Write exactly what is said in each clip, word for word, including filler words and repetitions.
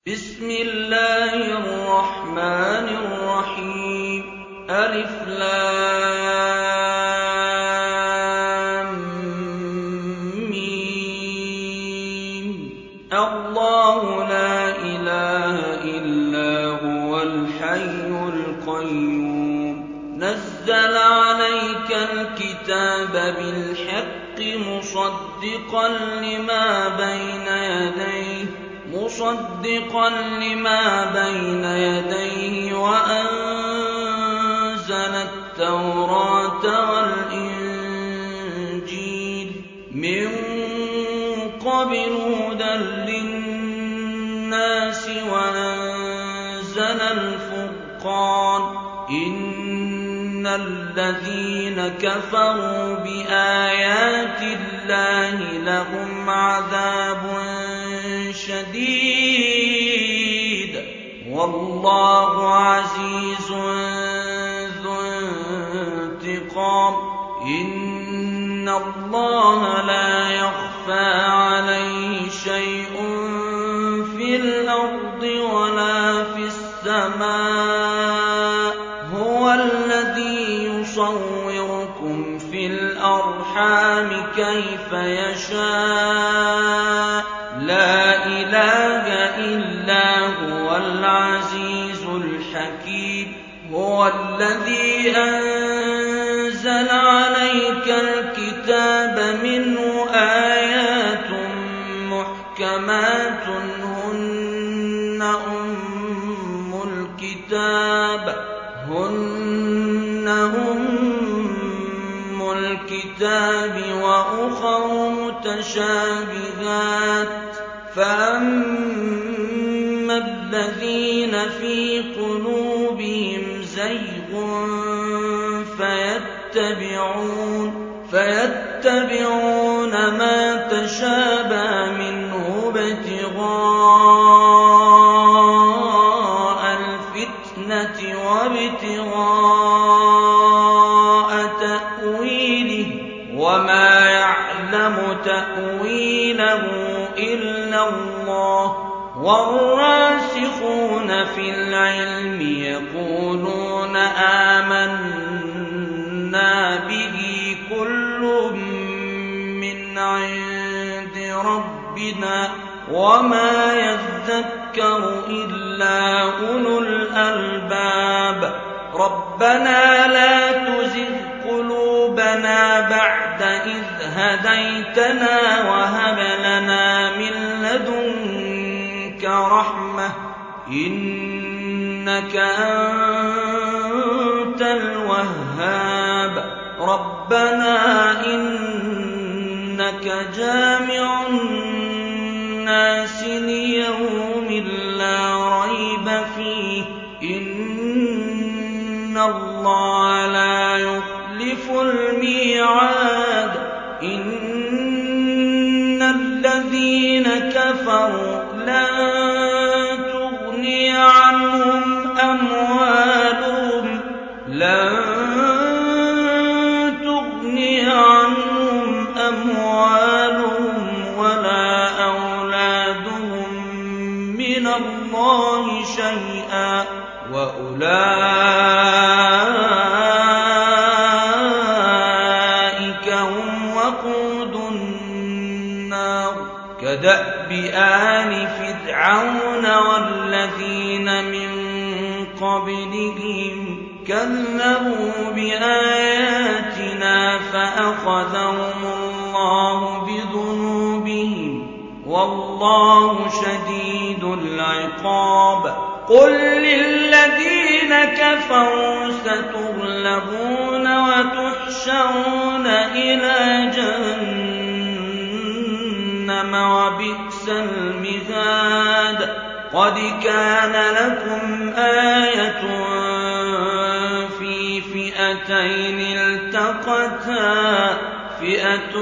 بسم الله الرحمن الرحيم ألف لام ميم الله لا إله إلا هو الحي القيوم نزل عليك الكتاب بالحق مصدقا لما بين يديه مصدقا لما بين يديه وأنزل التوراة والإنجيل من قبل هدى للناس وأنزل الفرقان إن الذين كفروا بآيات الله لهم عذاب شديد والله عزيز ذو انتقام إن الله لا يخفى عليه شيء في الأرض ولا في السماء هو الذي يصوركم في الأرحام كيف يشاء لا إله إلا هو العزيز الحكيم هو الذي أنزل عليك الكتاب منه آيات محكمات هن أم الكتاب هن أم الكتاب وأخر متشابهات فأما الذين في قلوبهم زيغ فيتبعون فيتبعون ما تشابه منه ابتغاء الفتنة وابتغاء تأويله وما يعلم تأويله إلا الله والراسخون في العلم يقولون آمنا به كل من عند ربنا وما يذكر إلا أولو الألباب ربنا لا تزغ قلوبنا بعد إذ هديتنا وهب لنا من لدنك رحمة إنك أنت الوهاب ربنا إنك جامع الناس ليوم لا ريب فيه إن الله لا يخلف الميعاد إن الذين كفروا لن تغني عنهم أموالهم لن تغني عنهم أموالهم ولا أولادهم من الله شيئا وأولئك هم وقود النار كدأب آل فرعون والذين من قبلهم كذبوا بآياتنا فأخذهم الله بذنوبهم والله شديد العقاب قل للذين كفروا ستغلبون وتحشرون إلى جهنم وبئس المهاد قد كان لكم آية في فئتين التقتا فئة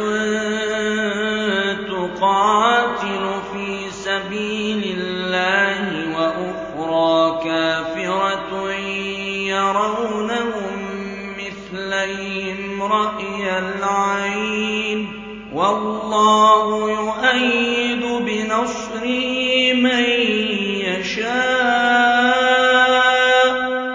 تقاتل في سبيل الله وأخرى كافرة يرونهم مثليهم رأي العين والله يؤيد بنصره من يشاء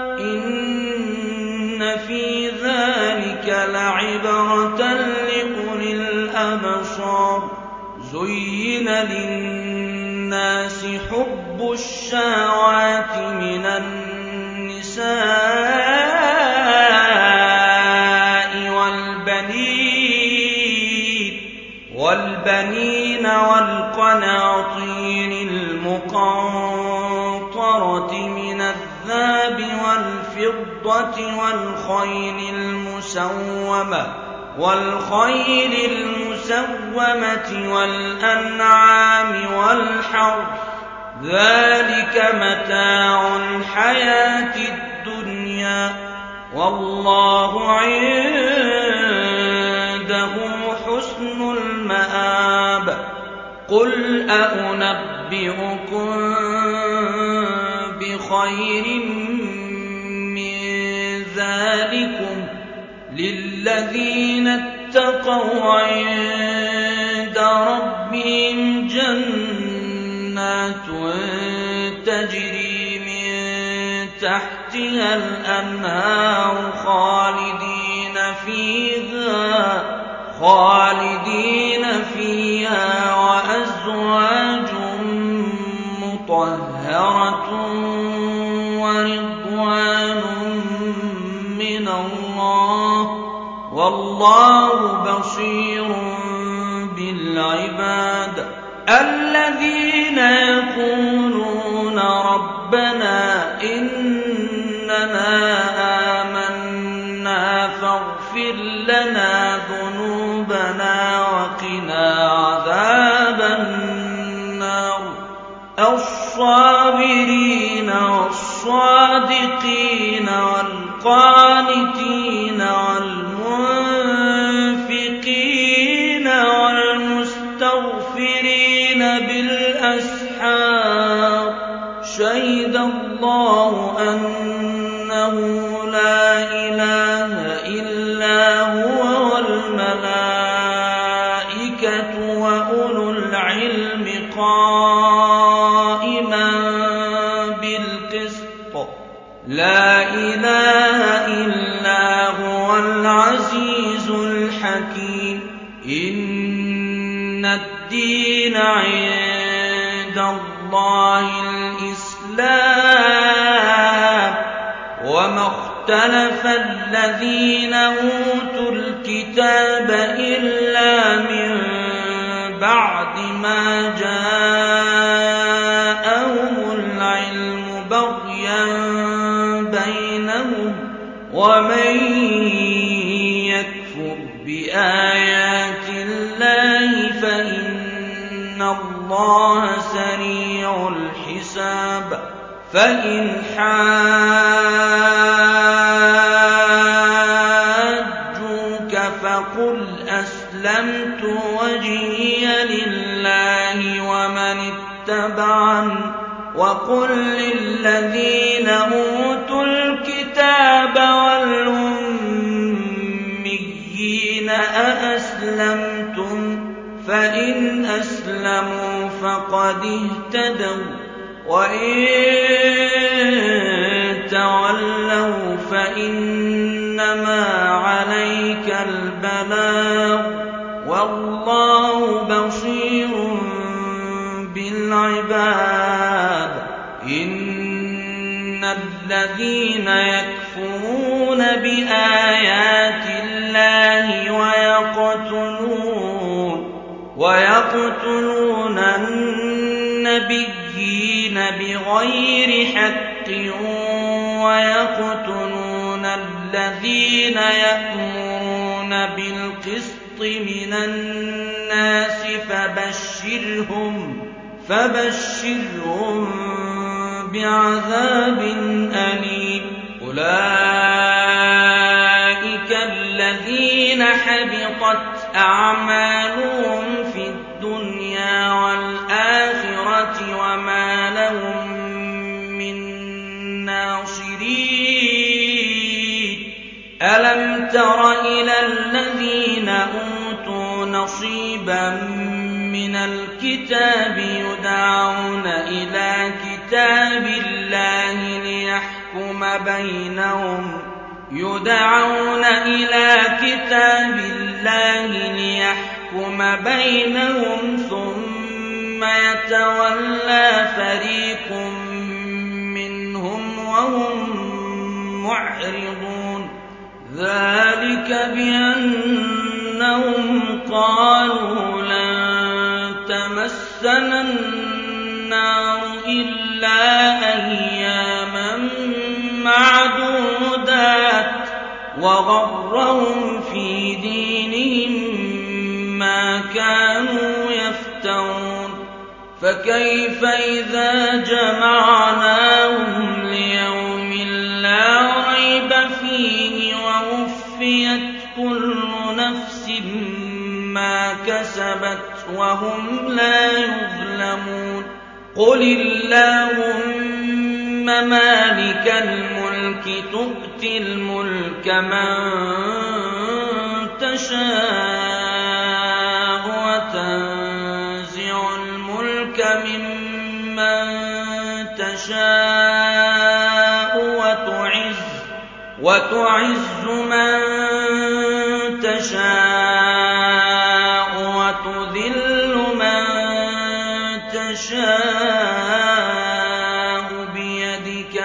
إن في ذلك لعبرة لأولي الأبصار زين للناس حب الشهوات من النساء والبنين والبنين والقناطير المقنطرة من الذهب والفضة والخيل المسومة والخيل المسومة والأنعام والحرث ذلك متاع الحياة الدنيا والله عنده حسن المآب قل أنبئكم بخير من ذلكم للذين اتقوا عند ربهم جنات تجري من تحتها الأنهار خالدين فيها خالدين فيها وأزواج مطهرة ورضوان من الله والله بصير بالعباد الذين يقولون ربنا إننا آمنا فاغفر لنا ذنوبنا وقنا عذاب النار الصابرين والصادقين والقانتين والمنفقين والمستغفرين بالأسحار شهد الله أنه لا إله إلا هو والملائكة وأولو العلم قائما بالقسط لا إله إلا هو العزيز الحكيم إن الدين عند الله الإسلام وما اختلف الذين أوتوا الكتاب إلا من بعد ما جاءهم العلم بغيا بينهم ومن يكفر بآيات الله فإن الله سريع الحساب فإن حاجوك فقل أسلمت وجهي لله ومن اتبعني وقل للذين أوتوا الكتاب والأميين أأسلمتم فإن أسلموا فقد اهتدوا وإن تولوا فإنما عليك البلاغ والله بصير بالعباد إن الذين يكفرون بآيات الله ويقتلون ويقتلون النبيين بغير حق ويقتلون الذين يأمرون بالقسط من الناس فبشرهم فبشرهم بعذاب أليم أولئك الذين حبطت أعمالهم في الدنيا والآخرة وما لهم من ناصرين ألم تر إلى الذين أوتوا نصيبا من الكتاب يدعون إلى كتاب بينهم يدعون إلى كتاب الله ليحكم بينهم ثم يتولى فريق منهم وهم معرضون ذلك بأنهم قالوا لن تمسنا النار إلا أياما معدودات وغرهم في دينهم ما كانوا يفترون فكيف إذا جمعناهم ليوم لا ريب فيه ووفيت كل نفس ما كسبت وهم لا يظلمون قل اللهم مالك الملك تؤتي الملك من تشاء وتنزع الملك ممن تشاء وتعز وتعز من تشاء وتذل من تشاء بيدك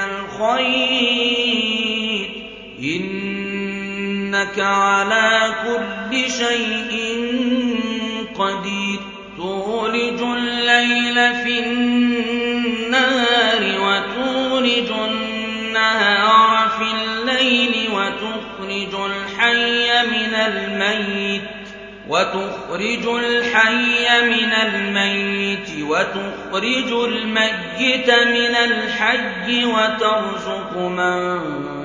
الخير إنك على كل شيء قدير تولج الليل في النهار وتولج النهار في الليل وتخرج الحي من الميت وتخرج الحي من الميت وتخرج الميت من الحي وترزق من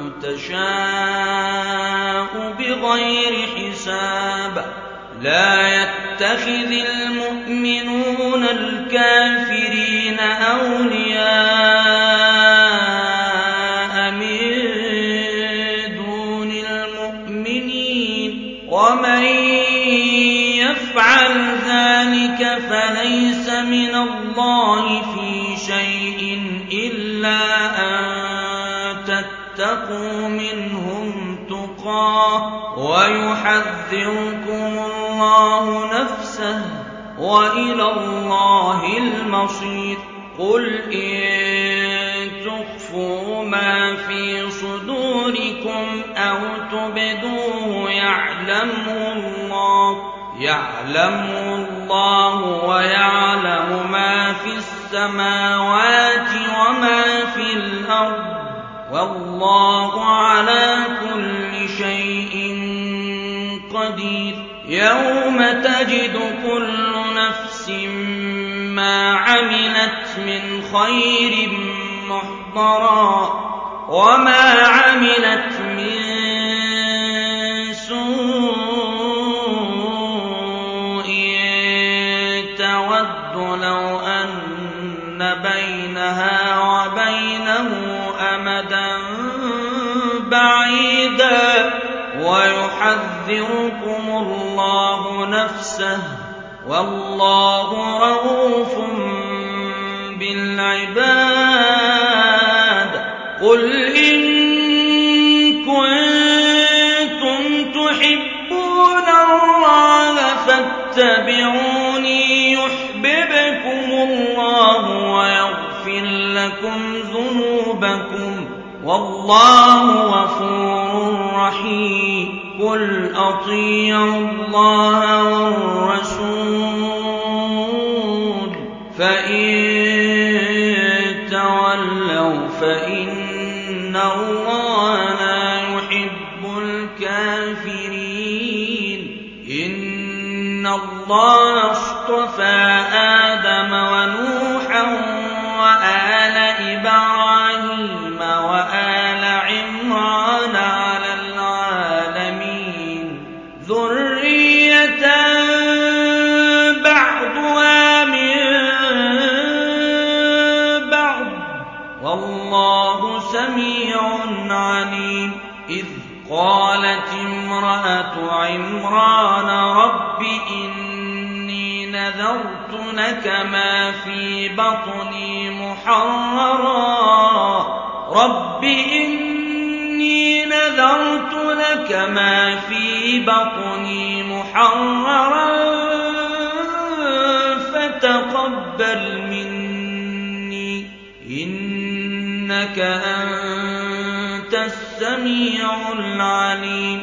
تشاء بغير حساب لا يتخذ المؤمنون الكافرين أولياء من دون المؤمنين ومن يفعل ذلك فليس من الله في شيء إلا أن تتقوا منهم تقاه ويحذركم الله نفسه وإلى الله المصير قل إن تخفوا ما في صدوركم أو تبدوه يعلمه الله يعلمه الله ويعلم ما في السماوات وما في الأرض والله على كل شيء قدير يوم تجد كل نفس ما عملت من خير محضرا وما عملت من سوء تود لو أن بينها وبينه أمدا بعيدا ويحذركم الله نفسه والله رؤوف بالعباد قل إن كنتم تحبون الله فاتبعوني يحببكم الله ويغفر لكم ذنوبكم والله غفور رحيم قل أطيعوا الله والرسول فإن تولوا فإن الله لا يحب الكافرين إن الله اصطفى آدم ونوحا وآل إبراهيم وآل عمران على العالمين ذرية بعضها من بعض والله سميع عليم إذ قالت امرأة عمران رب إني نذرت لك ما في بطني محررا رب إني نذرت لك ما في بطني محررا فتقبل مني إنك أنت السميع العليم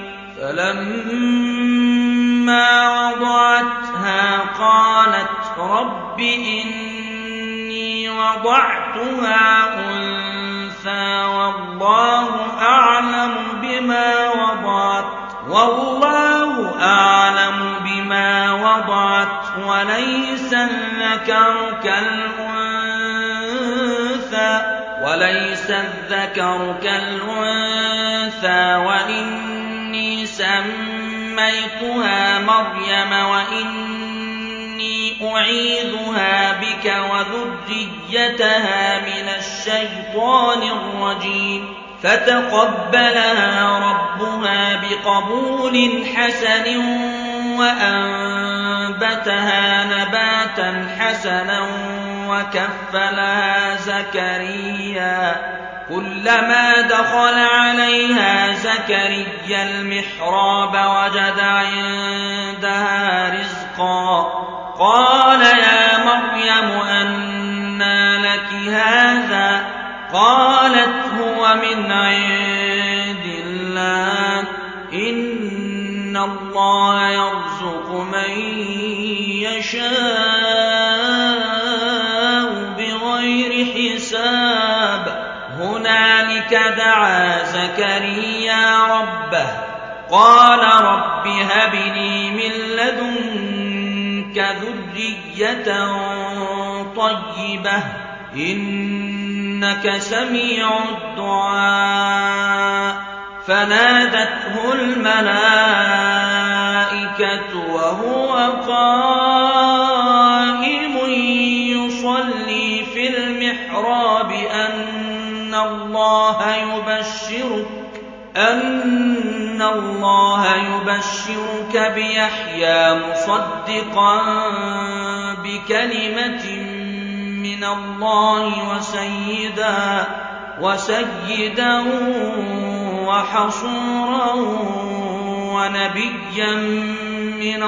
فلما وضعتها قالت رب إني وضعتها أنثى والله أعلم بما وضعت والله أعلم بما وضعت وليس الذكر كالأنثى وليس الذكر كالأنثى وإني سميتها مريم وإني أعيذها بك وذريتها من الشيطان الرجيم فتقبلها ربها بقبول حسن وأنبتها نباتا حسنا وكفلها زكريا كلما دخل عليها زكريا المحراب وجد عندها رزقا قال يا مريم أنى لك هذا قالت هو من عند الله إن الله يرزق من يشاء بغير حساب هنالك دعا زكريا ربه قال رب هب لي من لدنك ذرية طيبة إنك سميع الدعاء فنادته الملائكة وهو قائم يصلي في المحراب أن الله يبشرك أن الله يبشرك بيحيى مصدقا بكلمة من الله وسيدا وسيدا وحصورا ونبيا من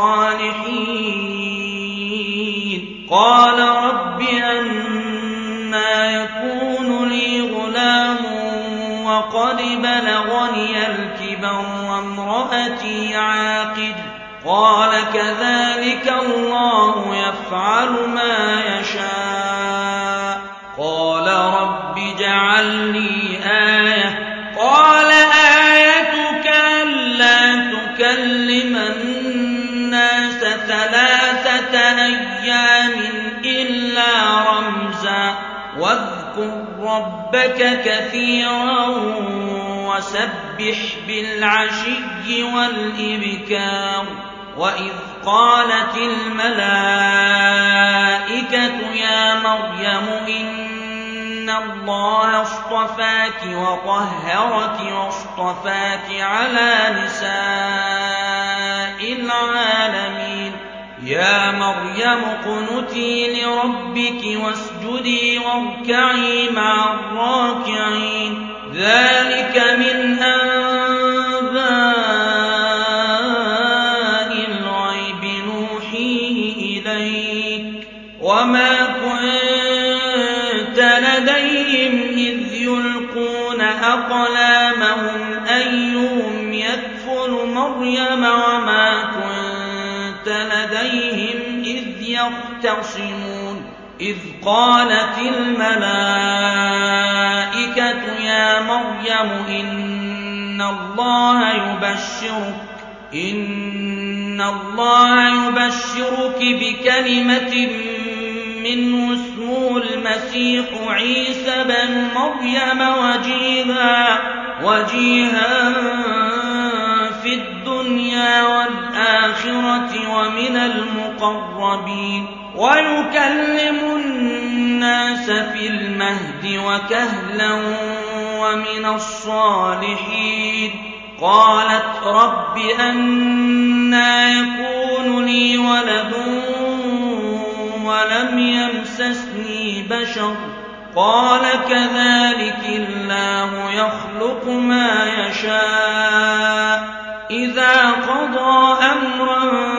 الصالحين قال رب أنى يكون لي غلام وقد بلغني الكبر وامرأتي عاقر قال كذلك الله يفعل ما يشاء قال رب اجعل لي آية قال آيتك ألا تكلم الناس ثلاثة أيام إلا رمزا واذكر ربك كثيرا وسبح بالعشي والإبكار وإذ قالت الملائكة يا مريم إن الله اصطفاك وطهرك واصطفاك على نساء العالمين يا مريم اقنتي لربك واسجدي واركعي مع الراكعين ذلك من أنباء الغيب نوحيه إليك وما كنت لديهم إذ يلقون أقلامهم أيهم يكفل مريم وما كنت لديهم إذ يختصمون إذ قالت الملائكة يا مريم إن الله يبشرك إن الله يبشرك بكلمة منه اسمه المسيح عيسى بن مريم وجيها وجيها في الدنيا والآخرة ومن المقربين ويكلم الناس في المهد وكهلا ومن الصالحين قالت رب أنى يكون لي ولد ولم يمسسني بشر قال كذلك الله يخلق ما يشاء إذا قضى أمرا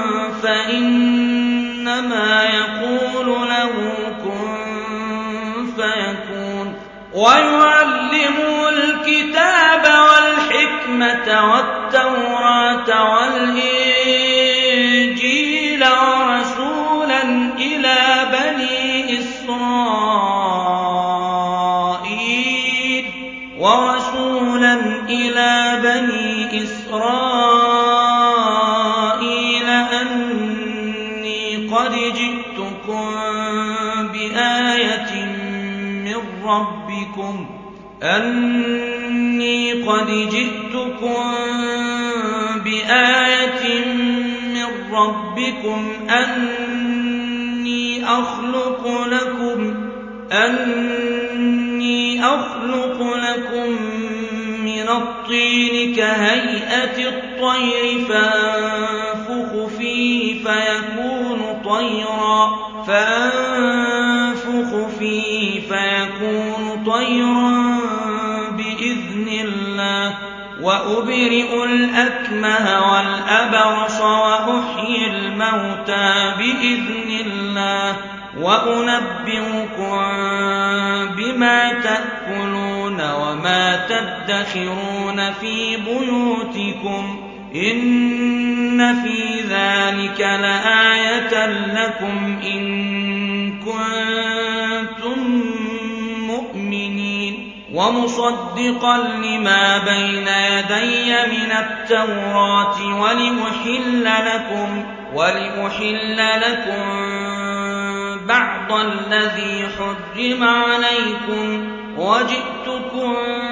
فإنما يقول له كن فيكون ويعلمه الكتاب والحكمة والتوراة والإنجيل ورسولا إلى بني إسرائيل ورسولا إلى بني إسرائيل أني قد جئتكم بآية من ربكم أني قد جئتكم بآية من ربكم أني أخلق لكم أني أخلق لكم من الطين كهيئة الطير فأنفخ فيه فيكون طيرا فأنفخ فيه فيكون طيرا بإذن الله وأبرئ الأكمه والأبرص وأحيي الموتى بإذن الله وأنبئكم بما تأكلون وما تدخرون في بيوتكم إن في ذلك لآية لكم إن كنتم مؤمنين ومصدقا لما بين يدي من التوراة ولأحل لكم ولأحل لكم بعض الذي حرم عليكم وجئتكم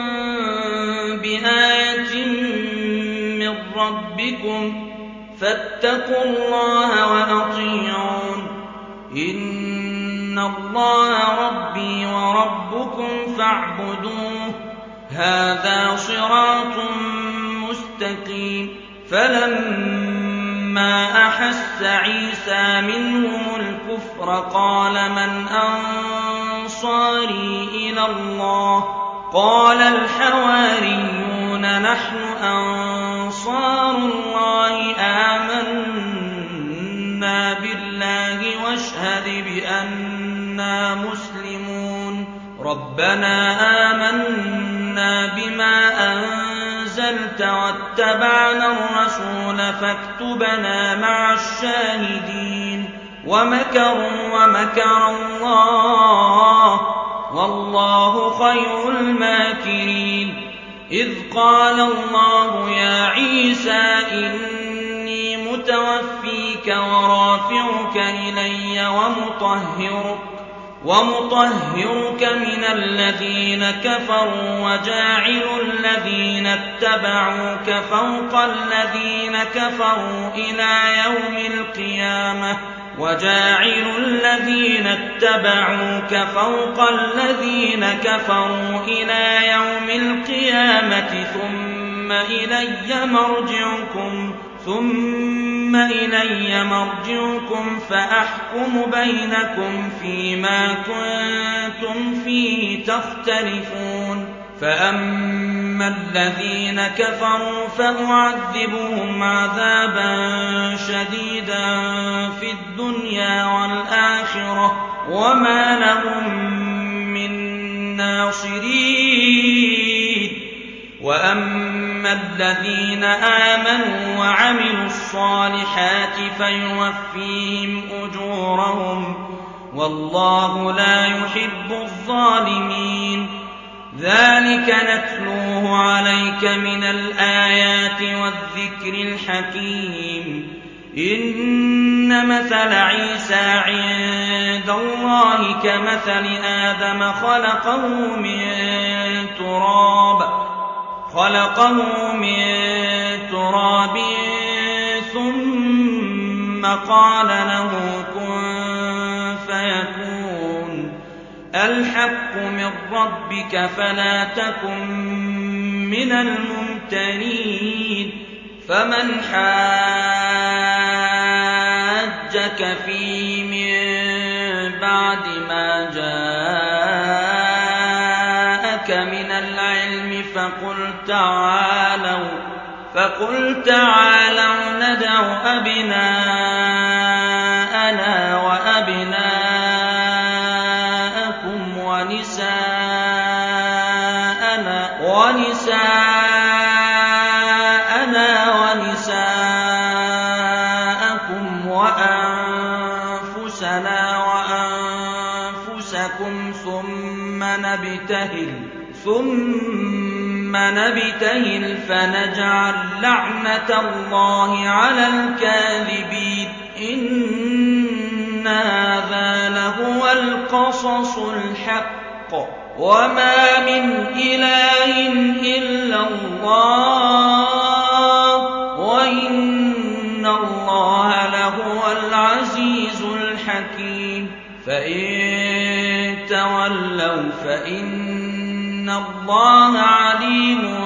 بآية من ربكم فاتقوا الله وأطيعون إن الله ربي وربكم فاعبدوه هذا صراط مستقيم فلما أحس عيسى منهم الكفر قال من أنصاري إلى الله قال الحواريون نحن أنصار الله آمنا بالله واشهد بأننا مسلمون ربنا آمنا بما أنزلت واتبعنا الرسول فاكتبنا مع الشاهدين ومكروا ومكر الله والله خير الماكرين إذ قال الله يا عيسى إني متوفيك ورافعك إلي ومطهرك ومطهرك من الذين كفروا وجاعل الذين اتبعوك فوق الذين كفروا إلى يوم القيامة وجاعل الذين اتبعوك فوق الذين كفروا إلى يوم القيامة ثم إلي مرجعكم ثم إلي مرجعكم فأحكم بينكم فيما كنتم فيه تختلفون فأما الذين كفروا فأعذبهم عذابا شديدا في الدنيا والآخرة وما لهم من ناصرين وأما الذين آمنوا وعملوا الصالحات فيوفيهم أجورهم والله لا يحب الظالمين ذلك نتلوه عليك من الآيات والذكر الحكيم إن مثل عيسى عند الله كمثل آدم خلقه من تراب خلقه من تراب ثم قال له كن فيكون الحق من ربك فلا تكن من الممترين فمن حاجك فيه من بعد ما جاء جاءك من العلم فقل تعالوا فقل تعالوا ندع أبناءنا وأبناءكم ونساءنا ونساءنا ونساءكم وأنفسنا وأنفسكم ثم نبتهل ثم نبتهل فنجعل لعنة الله على الكاذبين إن هذا لهو القصص الحق وما من إله إلا الله وإن الله لهو العزيز الحكيم فإن تولوا فإن الله عليم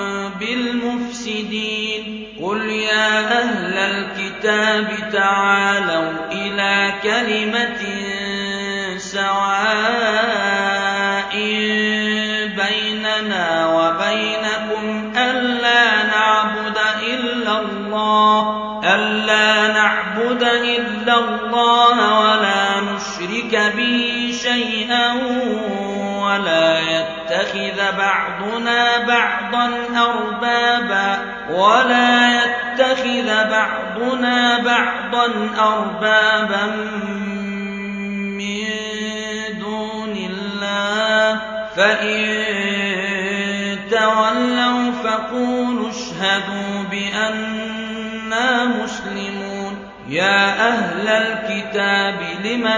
بالمفسدين قل يا أهل الكتاب تعالوا إلى كلمة سواء بيننا وبينكم ألا نعبد إلا الله ألا نعبد إلا الله ولا نشرك به شيئا ولا يتخذ بعضنا بعضا أربابا ولا يتخذ بعضنا بعضا أربابا من دون الله فإن تولوا فقولوا اشهدوا بأننا مسلمون يا أهل الكتاب لم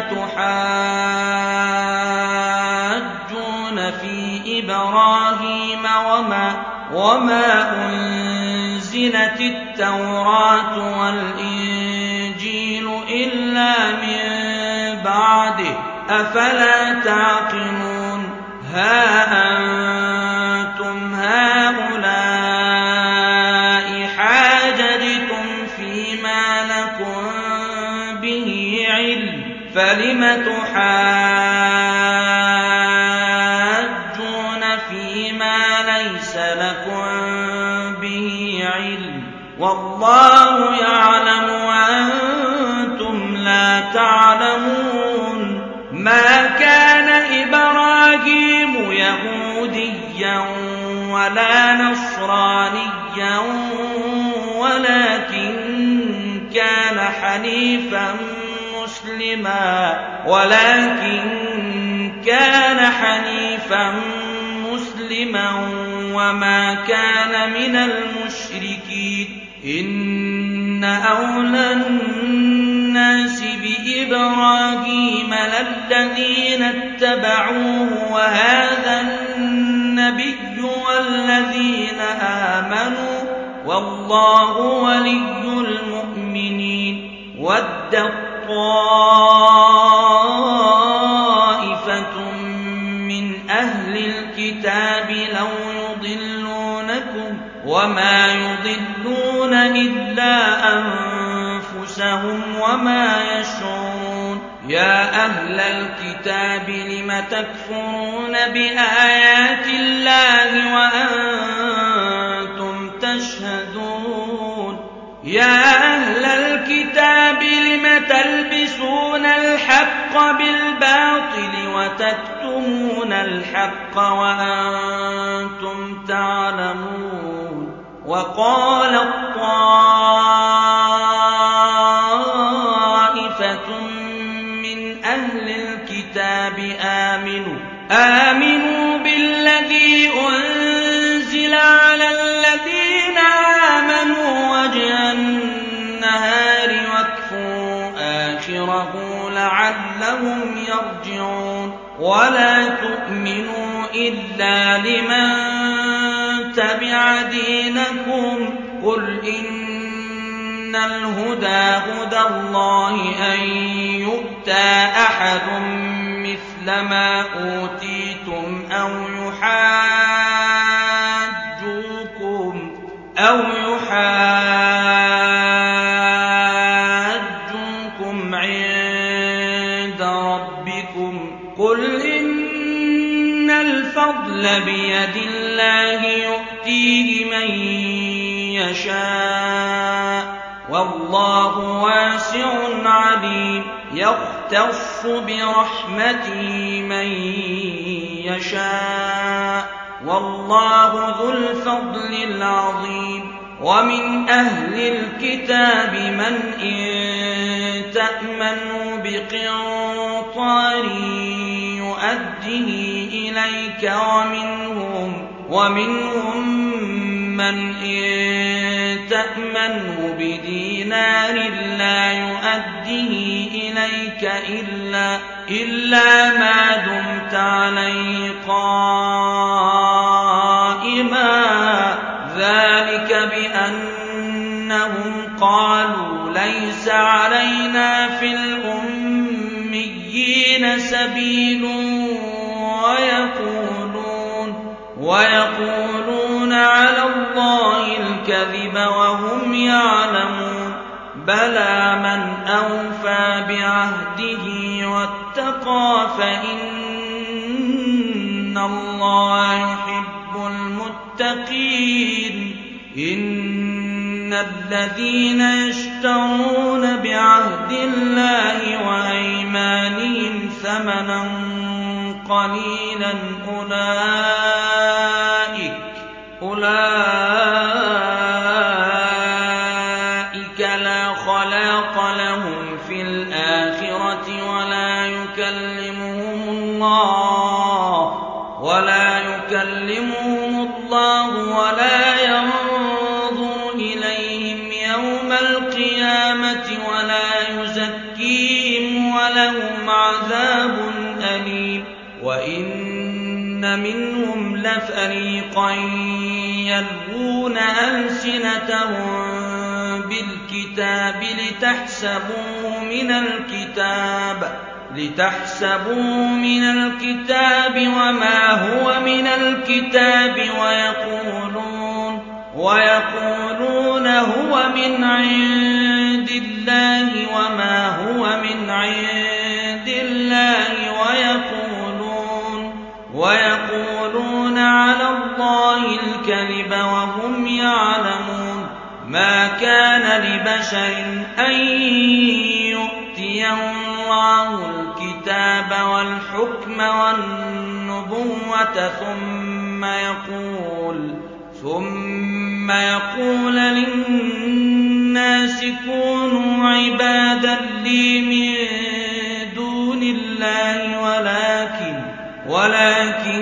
تحاجون في إبراهيم وما, وما أنزلت التوراة والإنجيل إلا من بعده أفلا تعقلون ها أنتم هؤلاء حاججتم فيما لكم به علم فلم تحاجون فيما ليس لكم به علم والله يعلم وأنتم لا تعلمون ما كان إبراهيم يهوديا ولا نصرانيا ولكن كان حنيفا مسلما ولكن كان حنيفا مسلما وما كان من المشركين إن أولى الناس بإبراهيم للذين اتبعوه وهذا النبي والذين آمنوا والله ولي المؤمنين ود طائفة من أهل الكتاب لو يضلونكم وما يضلون إلا أنفسهم وما يشعرون يا أهل الكتاب لم تكفرون بآيات الله وأنتم تشهدون يا أهل الكتاب لم تلبسون الحق بالباطل وتكتمون الحق وأنتم تعلمون وقالت طائفة من أهل الكتاب آمنوا آمنوا بالذي أنزل على الذين آمنوا وجه النهار واكفروا آخره لعلهم يرجعون ولا تؤمنوا إلا لمن تبع دينكم قل إن الهدى هدى الله أن يؤتى أحد مثل ما أوتيتم أو يحاجوكم أو يحاجوكم عند ربكم قل إن الفضل بيد الله يؤتيه من يشاء والله واسع عليم يختص برحمته من يشاء والله ذو الفضل العظيم ومن أهل الكتاب من إن تأمنوا بقنطار يؤده إليك ومنهم, ومنهم من إن تأمنه بدينار لا يؤده إليك إلا, إلا ما دمت عليه قائما ذلك بأنهم قالوا ليس علينا في الأميين سبيل ويقولون, ويقولون على الله الكذب وهم يعلمون بلى من أوفى بعهده واتقى فإن الله يحب المتقين إن الذين يشترون بعهد الله وأيمانهم ثمنا قليلا أولئك, أولئك لا خلاق لهم في الآخرة ولا يكلمهم الله ولا يكلمهم الله ولا ينظر إليهم يوم القيامة ولا يزكيهم ولهم عذاب أليم وإن منهم لفريقا يلوون ألسنتهم بالكتاب لتحسبوه من الكتاب لتحسبوا من الكتاب وما هو من الكتاب ويقولون, ويقولون هو من عند الله وما هو من عند الله ويقولون, ويقولون على الله الكذب وهم يعلمون ما كان لبشر أن يؤتيه الله الكتاب والحكم والنبوة ثم يقول ثم يقول للناس كونوا عبادا لي من دون الله ولكن ولكن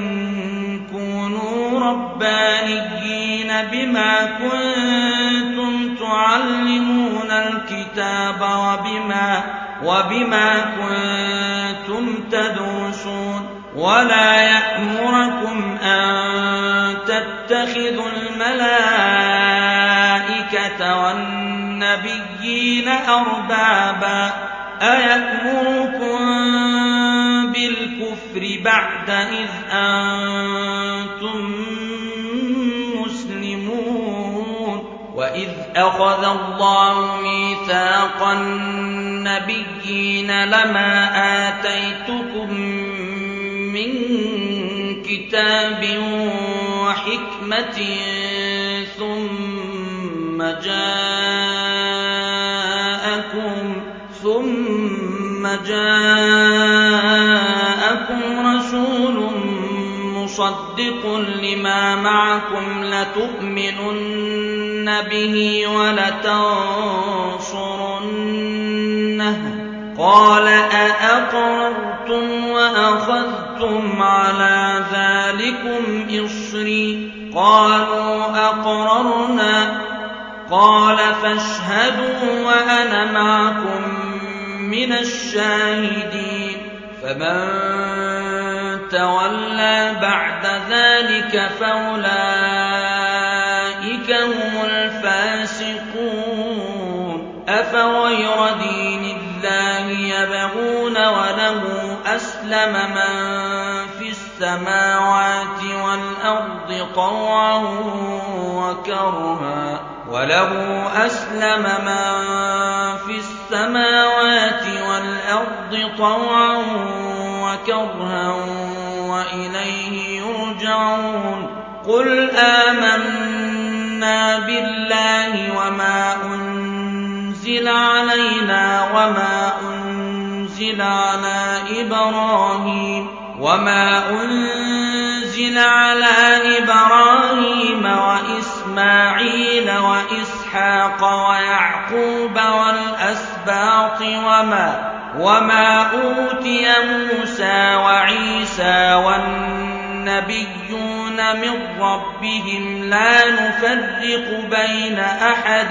كونوا ربانيين بما كنتم تعلمون الكتاب وبما وبما كنتم تدرسون ولا يأمركم أن تتخذوا الملائكة والنبيين أربابا أيأمركم بالكفر بعد إذ أنتم مسلمون وإذ أخذ الله ميثاق النبيين لما آتيتكم من كتاب وحكمة ثم جاءكم ثم جاءكم رسول مصدق لما معكم لتؤمنن به ولتنصرنه قال أأقررتم وأخذتم على ذلكم إصري قالوا أقررنا قال فاشهدوا وأنا معكم من الشاهدين فمن تولى بعد ذلك فأولئك هم الفاسقون أفغير دين الله يبغون وله أسلم من في السماوات والأرض طوعا وكرها وله أسلم من في السماوات والأرض طوعا وكرها وإليه يرجعون قل آمنا بالله وما أنزل علينا وما أنزل على إبراهيم وما أنزل على إبراهيم وإسماعيل وإسحاق ويعقوب والأسباط وما وما أوتي موسى وعيسى والنبيون من ربهم لا نفرق بين أحد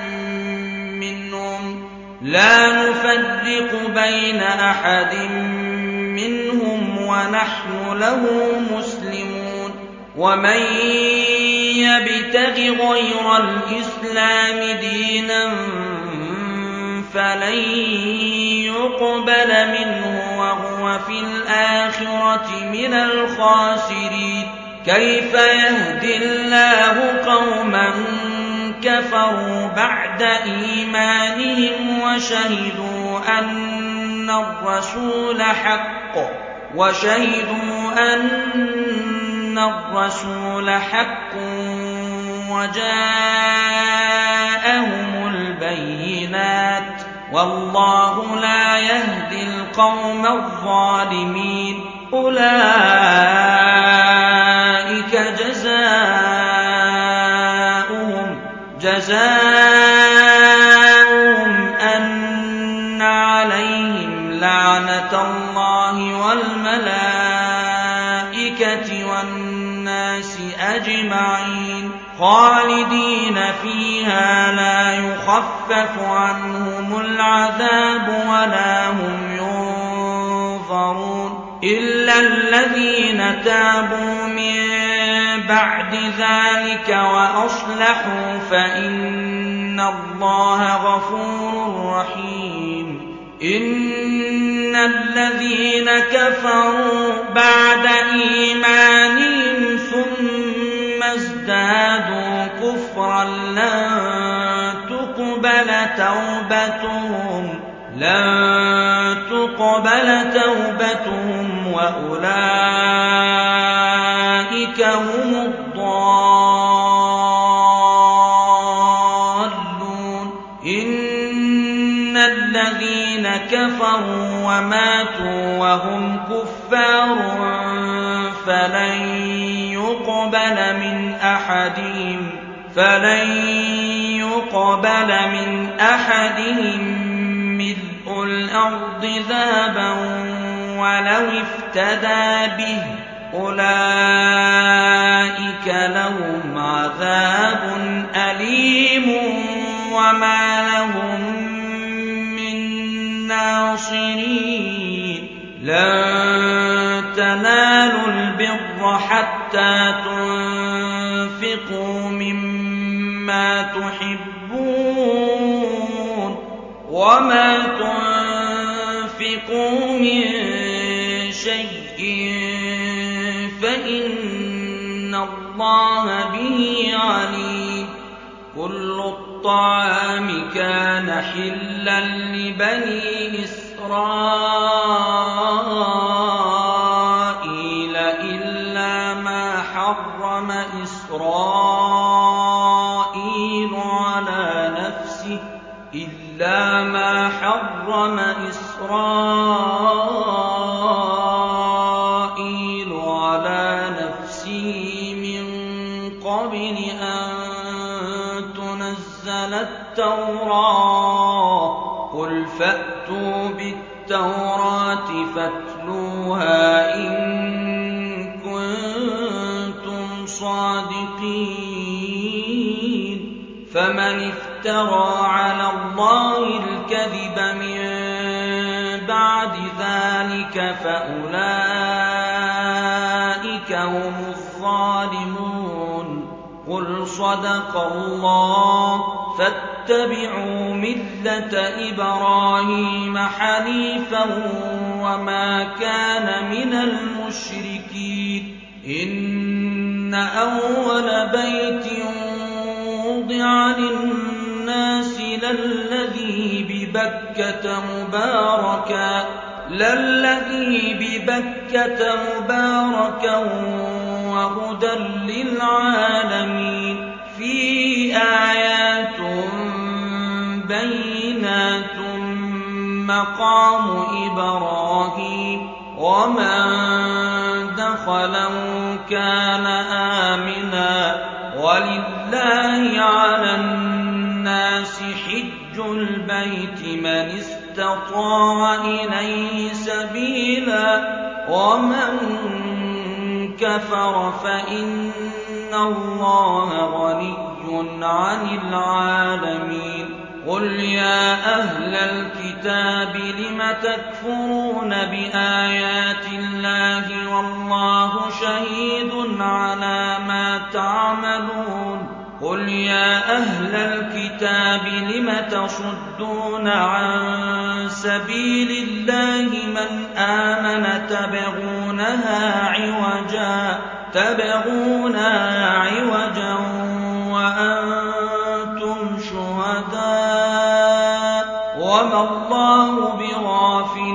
منهم لا نفرق بين أحد منهم ونحن له مسلمون ومن يبتغ غير الإسلام دينا فلن يقبل منه وهو في الآخرة من الخاسرين كيف يهدي الله قوما كفروا بعد إيمانهم وشهدوا أن الرسول حق وشهدوا أن الرسول حق وجاءهم البينات والله لا يهدي القوم الظالمين أولئك جزاؤهم جزاؤهم أن عليهم لعنة الله والملائكة والناس أجمعين خالدين فيها لا يخفف عنهم العذاب ولا هم ينظرون إلا الذين تابوا من بعد ذلك وأصلحوا فإن الله غفور رحيم إن الذين كفروا بعد إيمانهم ثم ازدادوا كفرا لن تقبل توبتهم لن تقبل توبتهم وأولئك هم الضالون إن الذين كفروا وماتوا وهم كفار فلن يقبل من أحدهم فلن يقبل من أحدهم ملء الأرض ذهبا ولو افتدى به أولئك لهم عذاب أليم وما لهم من ناصرين لن تنالوا البر حتى تنفقوا مما تحبون وما تنفقوا من شيء فإن الله به عليم كل الطعام كان حلا لبني إسرائيل إلا ما حرم إسرائيل على نفسه إلا ما حرم إسرائيل على نفسه من قبل أن تنزل التوراة قل فأتوا بالتوراة فاتلوها إن كنتم صادقين فمن افترى على الله الكذب من بعد ذلك فأولئك هم الظالمون قل صدق الله فاتبعوا ملة إبراهيم حنيفا وما كان من المشركين إن أول بيت وضع للناس للذي ببكة مباركا للذي ببكة مباركا وهدى للعالمين فيه آيات بينات مقام إبراهيم ومن دخله كان آمنا ولله على الناس حج البيت من استطاع إليه سبيلا ومن كفر فإن الله غني عن العالمين قل يا أهل الكتاب لم تكفرون بآيات الله والله شهيد على ما تعملون قل يا أهل الكتاب لم تصدون عن سبيل الله من آمن تبغونها عوجا تبغونها عوجا وأنتم شهداء وما الله بغافل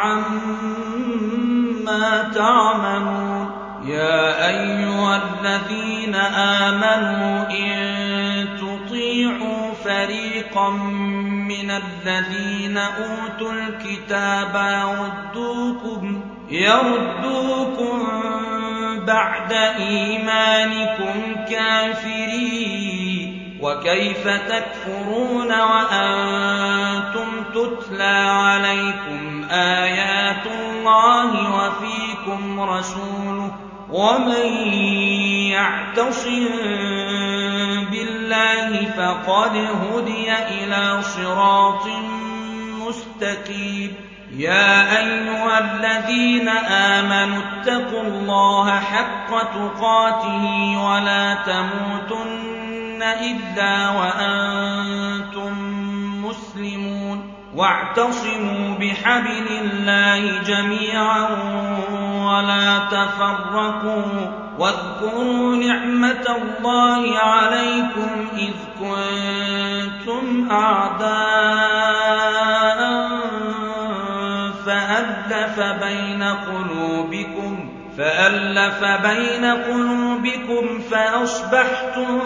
عما تعملون يا أيها الذين آمنوا إن تطيعوا فريقا من الذين أوتوا الكتاب يردوكم يردوكم بعد إيمانكم كافرين وكيف تكفرون وأنتم تتلى عليكم آيات الله وفيكم رسوله ومن يعتصم بالله فقد هدي إلى صراط مستقيم يا أيها الذين آمنوا اتقوا الله حق تقاته ولا تموتن إلا وأنتم مسلمون واعتصموا بحبل الله جميعا ولا تفرقوا واذكروا نعمة الله عليكم إذ كنتم أعداء فألف بين قلوبكم فألف بين قلوبكم فأصبحتم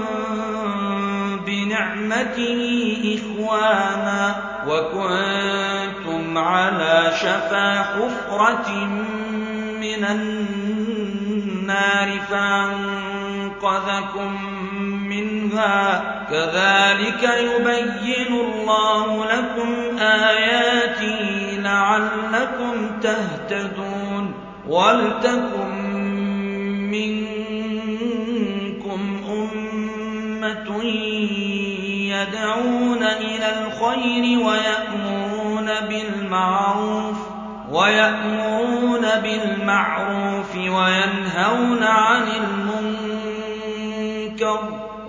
بنعمته إخوانا وكنتم على شفا حفرة من النار فأنقذكم منها كذلك يبين الله لكم آياته لعلكم تهتدون ولتكن منكم أمة يدعون إلى الخير ويأمرون بالمعروف ويأمرون بالمعروف وينهون عن المنكر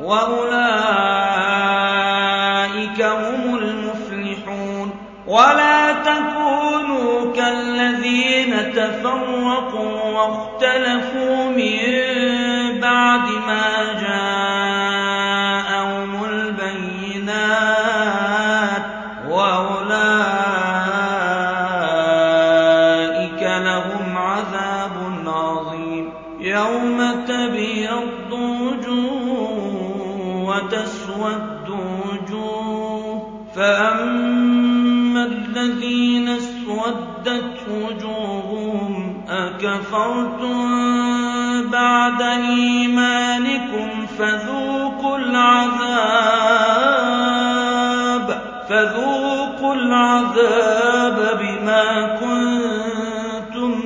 وأولئك هم المفلحون ولا تكونوا كالذين تفرقوا واختلفوا من بعد ما جاءهم البينات وأولئك لهم عذاب عظيم يوم تبيض وجوه وتسود وجوه فأما الذين اسودت وجوههم أكفرتم بعد إيمانكم فذوقوا العذاب فذوقوا العذاب بما كنتم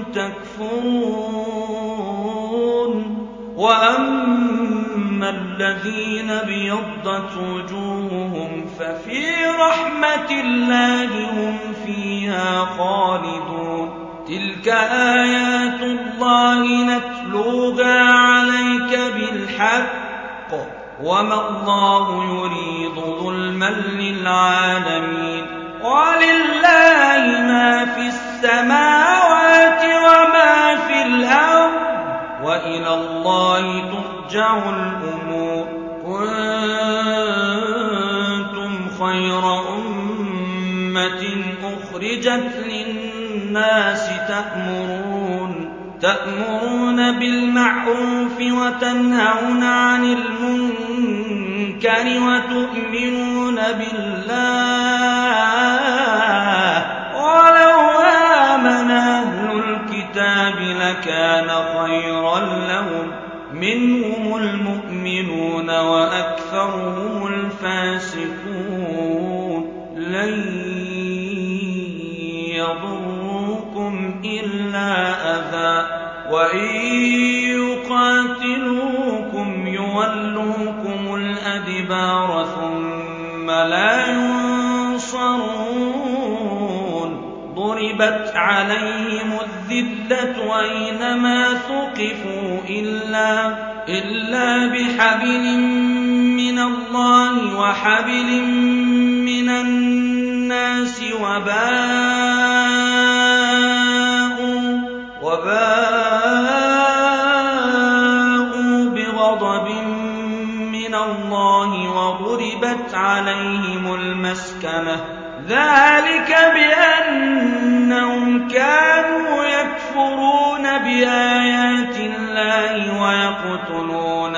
تكفرون وأما الذين ابيضت وجوههم ففي رحمة الله هم فيها خالدون تلك آيات الله نتلوها عليك بالحق وما الله يريد ظلما للعالمين ولله ما في السماوات وما في الأرض وإلى الله ترجع الأمور كنتم خير أمة أخرجت للناس الناس تأمرون تأمرون بالمعروف وتنهون عن المنكر وتؤمنون بالله ولو آمن أهل الكتاب لكان خيرا لهم منهم المؤمنون وأكثرهم الفاسقون لن يضروكم إلا أذى وإن يقاتلوكم يولوكم الأدبار ثم لا ينصرون ضربت عليهم الذلة أينما ثقفوا إلا, إلا بحبل من الله وحبل من الناس وباءوا, وباءوا بغضب من الله وضربت عليهم المسكنة ذلك بأنهم كانوا يكفرون بآيات الله ويقتلون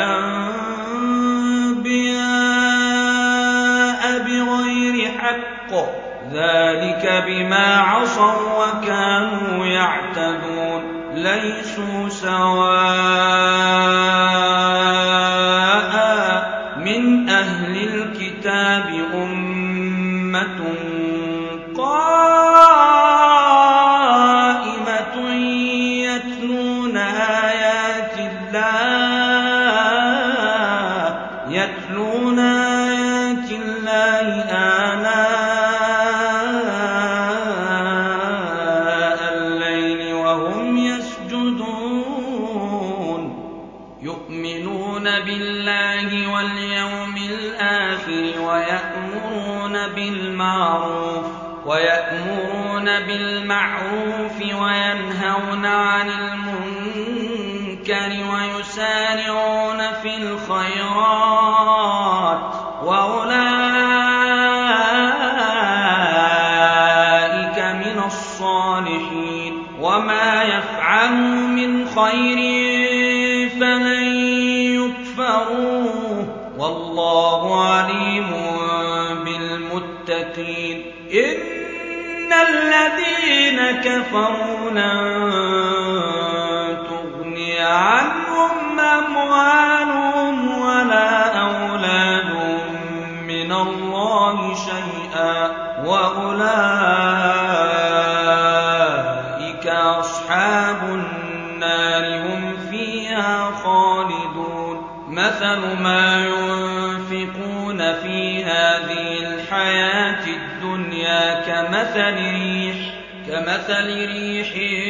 الأنبياء بغير حق ذلك بما عصوا وكانوا يعتدون ليسوا سواء من أهل الكتاب أمة قائمة يتلون آيات الله يتلون آيات الله آناء الليل وهم يسجدون يؤمنون بالله واليوم الآخر ويأمرون بالمعروف ويأمرون بالمعروف وينهون عن المنكر ويسارعون في الخيرات وأولئك من الصالحين وما يفعلوا من خير فلن يكفروه والله عليم بالمتقين إن الذين كفروا لن تغني عنهم أموالهم ولا أولادهم من الله شيئا وأولئك أصحاب النار هم فيها خالدون مثل ما ينفقون في هذه الحياة الدنيا كمثل ريح كمثل ريح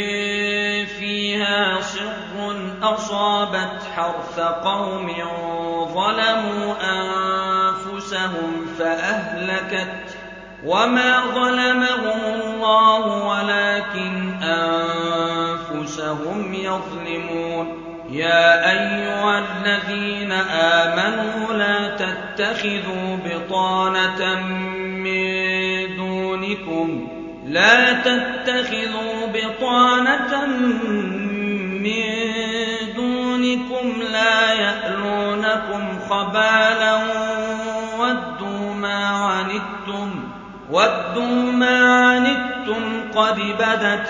فيها صر أصابت حرث قوم ظلموا أنفسهم فأهلكت وما ظلمهم الله ولكن أنفسهم يظلمون يا أيها الذين آمنوا لا تتخذوا بطانة من دونكم لا تتخذوا بطانة من دونكم لا يألونكم خبالا ودوا ما عنتم ودوا ما عنتم قد بدت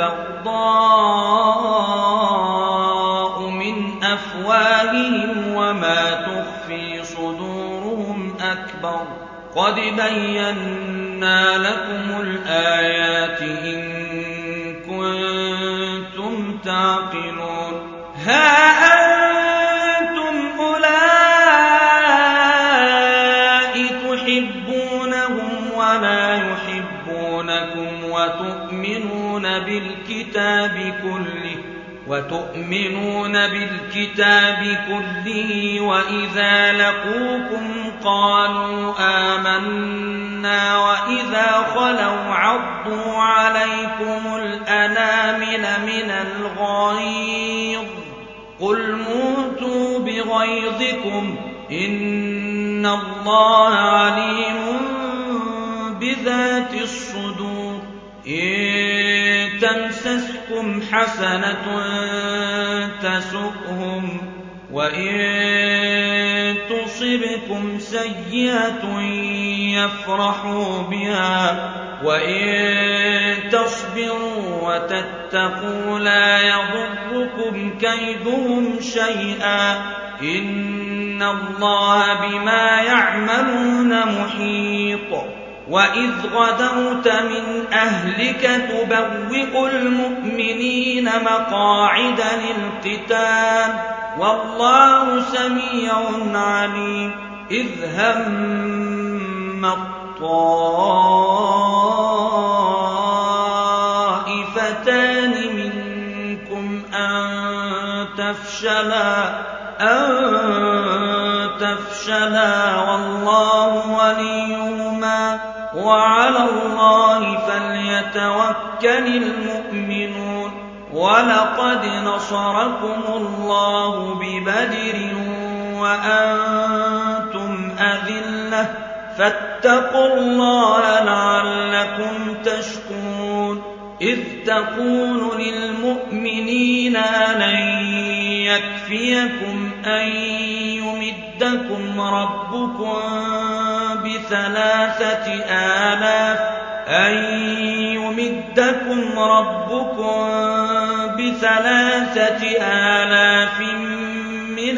البغضاء من أفواههم وما تخفي صدورهم أكبر قد بينا لكم الآيات إن كنتم تعقلون ها أنتم أولئك تحبونهم ولا يحبونكم وتؤمنون بالكتاب كله وتؤمنون بالكتاب كله وإذا لقوكم قالوا آمنا وإذا خلوا عضوا عليكم الأنامل من الغيظ قل موتوا بغيظكم إن الله عليم بذات الصدور تمسسكم حسنة تسؤهم وإن تصبكم سيئة يفرحوا بها وإن تصبروا وتتقوا لا يضركم كيدهم شيئا إن الله بما يعملون محيط. وإذ غدوت من أهلك تبوئ المؤمنين مقاعد للقتال والله سميع عليم. إذ هم الطائفتان منكم أن تفشلا أن تفشلا والله وليهما وعلى الله فليتوكل المؤمنون. ولقد نصركم الله ببدر وأنتم أذلة فاتقوا الله لعلكم تشكرون. إذ تقول للمؤمنين ألن يكفيكم أن يمدكم ربكم بثلاثة آلاف أن يمدكم ربكم بثلاثة آلاف من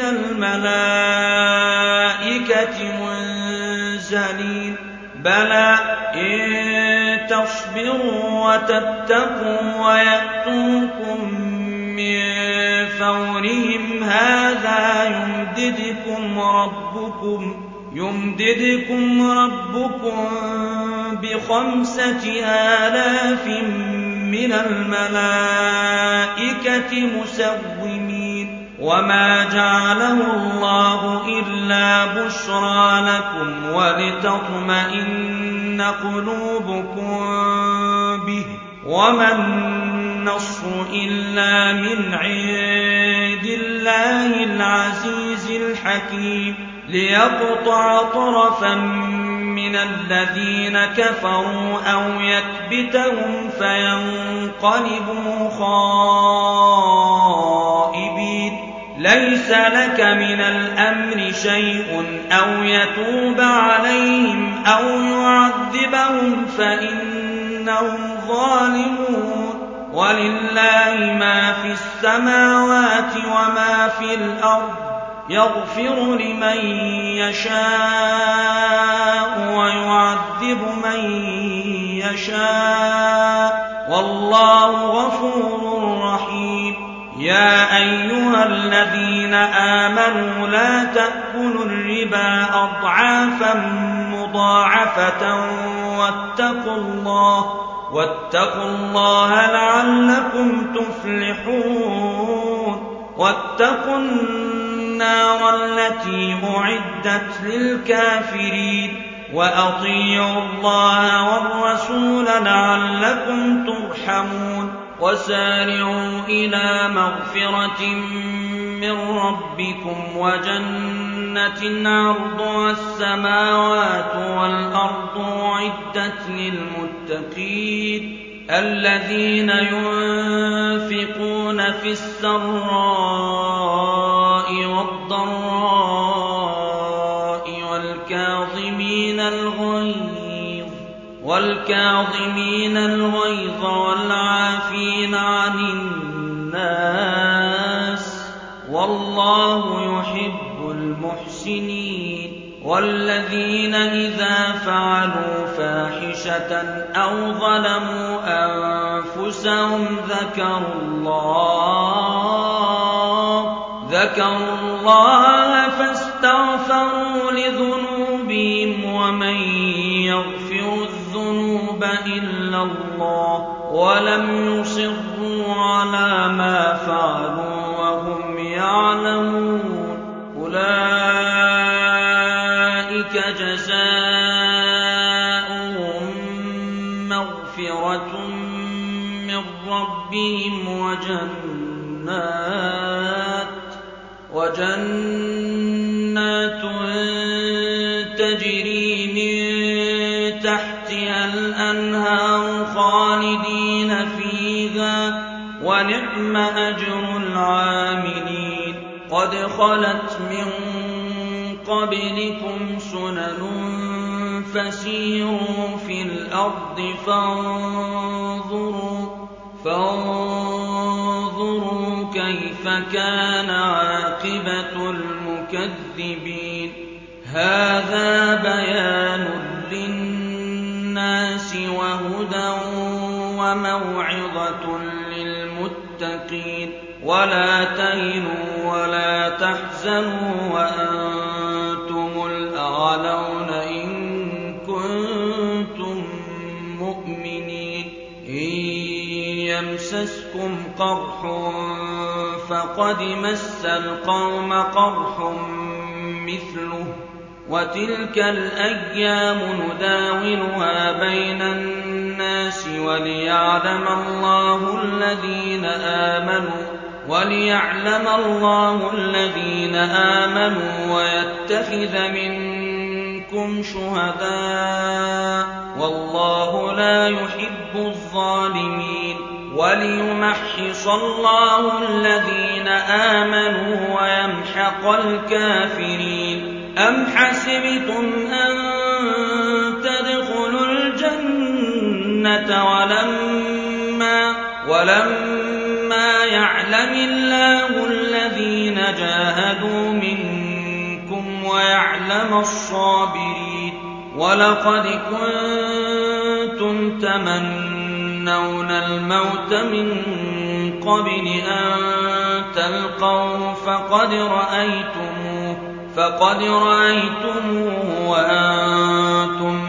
الملائكة منزلين بلى إن تصبروا وتتقوا ويأتوكم من فورهم هذا يمددكم ربكم يمددكم ربكم بخمسة آلاف من الملائكة مسومين. وما جعله الله إلا بشرى لكم ولتطمئن قلوبكم به وما النصر إلا من عند الله العزيز الحكيم. ليقطع طرفا من الذين كفروا أو يكبتهم فينقلبوا خائبين. ليس لك من الأمر شيء أو يتوب عليهم أو يعذبهم فإنهم ظالمون. ولله ما في السماوات وما في الأرض يغفر لمن يشاء ويعذب من يشاء والله غفور رحيم. يا أيها الذين آمنوا لا تأكلوا الربا أضعافا مضاعفة واتقوا الله واتقوا الله لعلكم تفلحون. واتقوا النار التي أعدت للكافرين وأطيعوا الله والرسول لعلكم ترحمون. وسارعوا إلى مغفرة من ربكم وجنة عرضها السماوات والأرض أعدت للمتقين الذين ينفقون في السراء والضراء والكاظمين الغيظ والكاظمين الغيظ والعافين عن الناس والله يحب المحسنين. والذين إذا فعلوا فاحشة أو ظلموا أنفسهم ذكروا الله ذكروا الله فاستغفروا لذنوبهم ومن يغفر الذنوب إلا الله ولم يصروا على ما فعلوا وهم يعلمون. أولئك جزاؤهم مغفرة من ربهم وجنات وجنات تجري من تحتها الأنهار خالدين فيها ونعم أجر العاملين قد خلت من قبلكم سنن فسيروا في الأرض فانظروا, فانظروا كيف كان عاقبة المكذبين هذا بيان للناس وهدى وموعظة للمتقين ولا تهنوا ولا تحزنوا وأنتم الأعلون إن كنتم مؤمنين إن يمسسكم قرح فقد مس القوم قرح مثله وتلك الأيام نداولها بين الناس وليعلم الله الذين آمنوا وليعلم الله الذين آمنوا ويتخذ منكم شهداء والله لا يحب الظالمين وليمحص الله الذين آمنوا ويمحق الكافرين أم حسبتم أن تدخلوا الجنة ولما, ولما يعلم الله الذين جاهدوا منكم ويعلم الصابرين ولقد كنتم تمنون الموت من قبل أن تلقوه فقد رأيتموه فقد رأيتموه وأنتم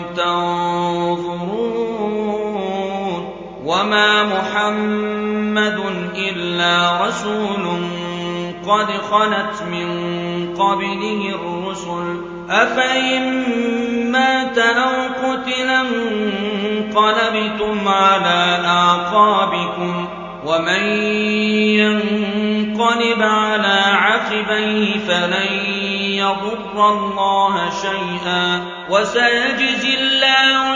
تنظرون وما محمد إلا رسول قد خلت من قبله الرسل أفإن مات أو قتل انقلبتم على أعقابكم ومن ينقلب على عقبيه فلن يضر الله شيئا وسيجزي الله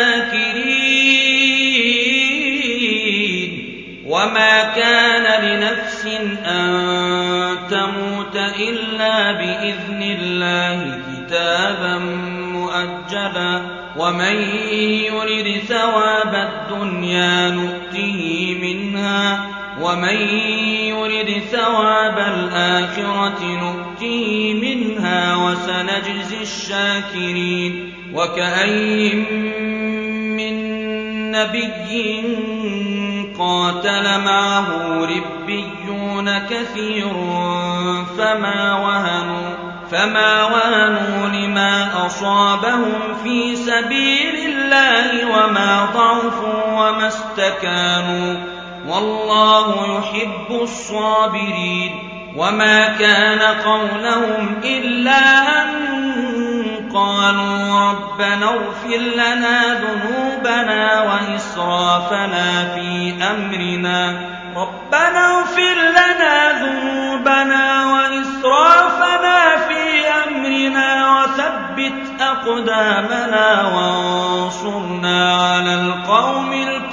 الشاكرين وما كان لنفس أن تموت إلا بإذن الله كتابا مؤجلا ومن يرد ثواب الدنيا نؤته منها ومن يرد ثواب الآخرة نؤته منها وسنجزي الشاكرين وكأين من نبي قاتل معه ربيون كثير فما وهنوا فما وهنوا لما أصابهم في سبيل الله وما ضعفوا وما استكانوا والله يحب الصابرين وما كان قولهم إلا أن قالوا ربنا اغفر لنا ذنوبنا وإسرافنا في أمرنا ربنا اغفر لنا ذنوبنا وإسرافنا في أمرنا وثبت أقدامنا وانصرنا على القوم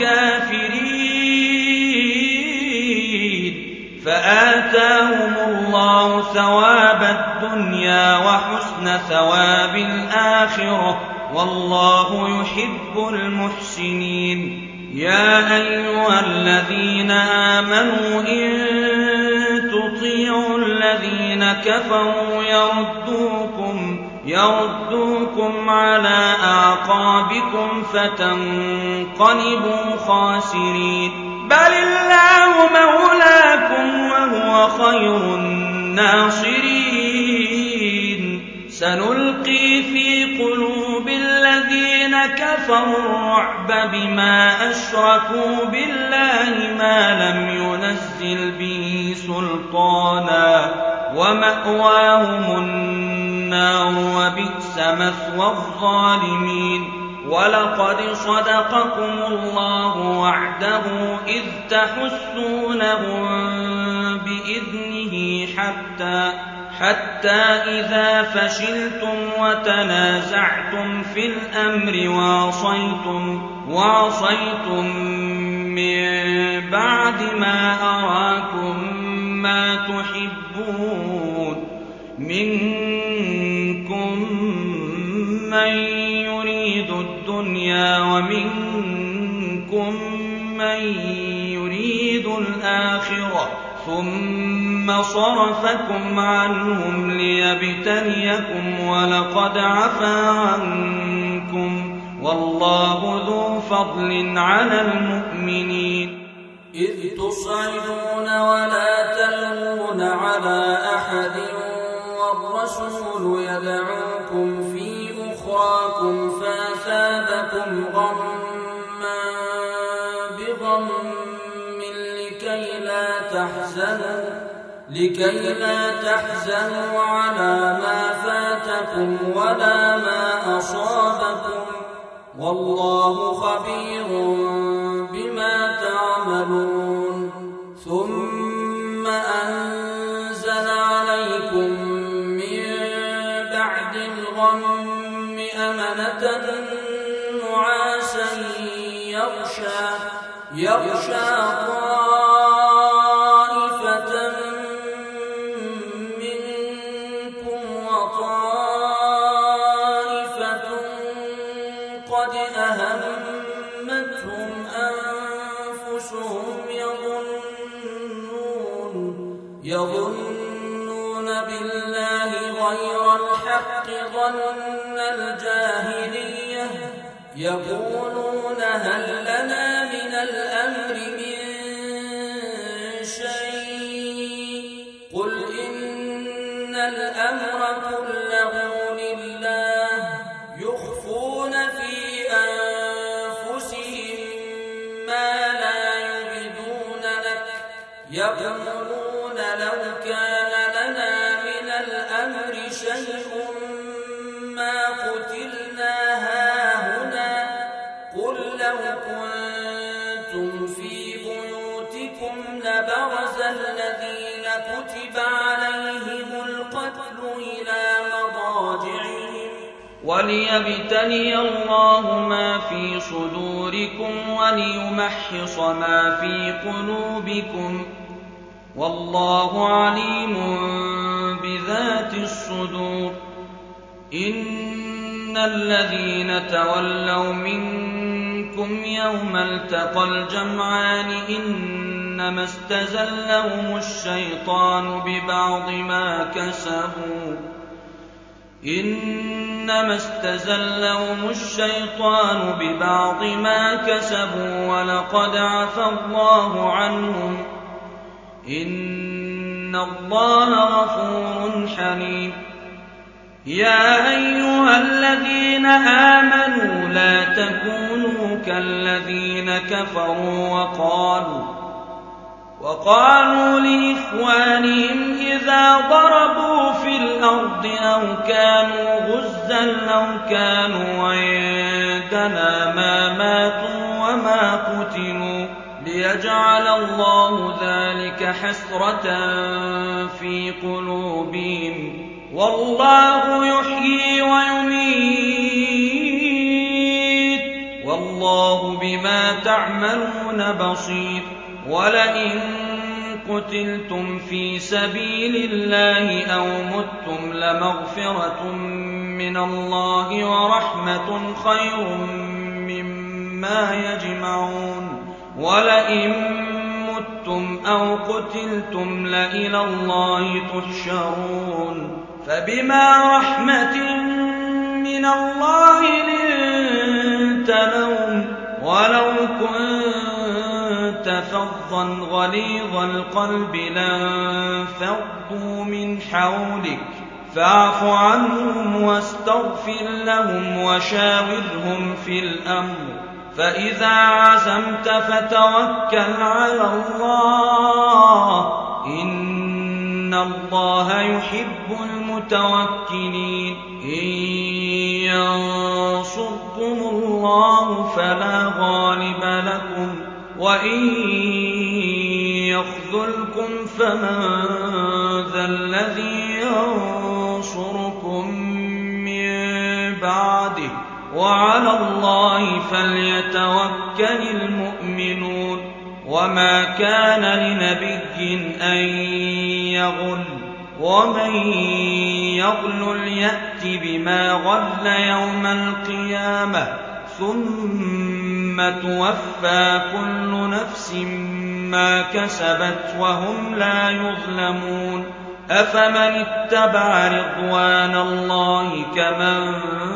الكافرين فآتاهم الله ثواب الدنيا وحسن ثواب الآخرة والله يحب المحسنين يا أيها الذين آمنوا إن تطيعوا الذين كفروا يردوكم يردوكم على أعقابكم فتنقلبوا خاسرين بل الله مولاكم وهو خير الناصرين سنلقي في قلوب الذين كفروا الرعب بما أشركوا بالله ما لم ينزل به سلطانا ومأواهم النار وبئس مثوى الظالمين ولقد صدقكم الله وعده إذ تحسونهم بإذنه حتى حتى إذا فشلتم وتنازعتم في الأمر وعصيتم, وعصيتم من بعد ما أراكم ما تحبون منكم من يريد الدنيا ومنكم من يريد الآخرة ثم صرفكم عنهم ليبتليكم ولقد عفا عنكم والله ذو فضل على المؤمنين. إذ تصعدون ولا تلوون على أحد والرسول يدعوكم في أخراكم فأثابكم غما بغم لكي لا تحزنوا لكي لا تحزنوا على ما فاتكم ولا ما أصابكم والله خبير بما تعملون. ثم أنزل عليكم من بعد الغم أمنة نعاسا يغشى يغشى يظنون بالله غير الحق ظن الجاهلية يقولون هل لنا من الأمر من شيء قل إن الأمر كله لله يخفون في أنفسهم ما لا يبدون لك يقولون لو كان لنا من الأمر شيء ما قتلنا هاهنا قل لو كنتم في بيوتكم لبرز الذين كتب عليهم القتل إلى مضاجعهم وليبتلي الله ما في صدوركم وليمحص ما في قلوبكم والله عليم بذات الصدور. إن الذين تولوا منكم يوم التقى الجمعان إنما استزلهم الشيطان ببعض ما كسبوا إنما استزلهم الشيطان ببعض ما كسبوا ولقد عفى الله عنهم إن الله غفور حليم. يا أيها الذين آمنوا لا تكونوا كالذين كفروا وقالوا وقالوا لإخوانهم إذا ضربوا في الأرض أو كانوا غزا أو كانوا عندنا ما ماتوا وما قتلوا ليجعل الله ذلك حسرة في قلوبهم والله يحيي ويميت والله بما تعملون بصير. ولئن قتلتم في سبيل الله أو متم لمغفرة من الله ورحمة خير مما يجمعون. ولئن متم أو قتلتم لإلى الله تحشرون. فبما رحمة من الله لنت لهم ولو كنت فظا غليظ القلب لانفضوا من حولك فاعف عنهم واستغفر لهم وشاورهم في الأمر فإذا عزمت فتوكل على الله إن الله يحب المتوكلين. إن ينصركم الله فلا غالب لكم وإن يخذلكم فمن ذا الذي ينصركم من بعده وعلى الله فليتوكل المؤمنون. وما كان لنبي أن يغل ومن يغل يأت بما غل يوم القيامة ثم توفى كل نفس ما كسبت وهم لا يظلمون أفمن اتبع رضوان الله كمن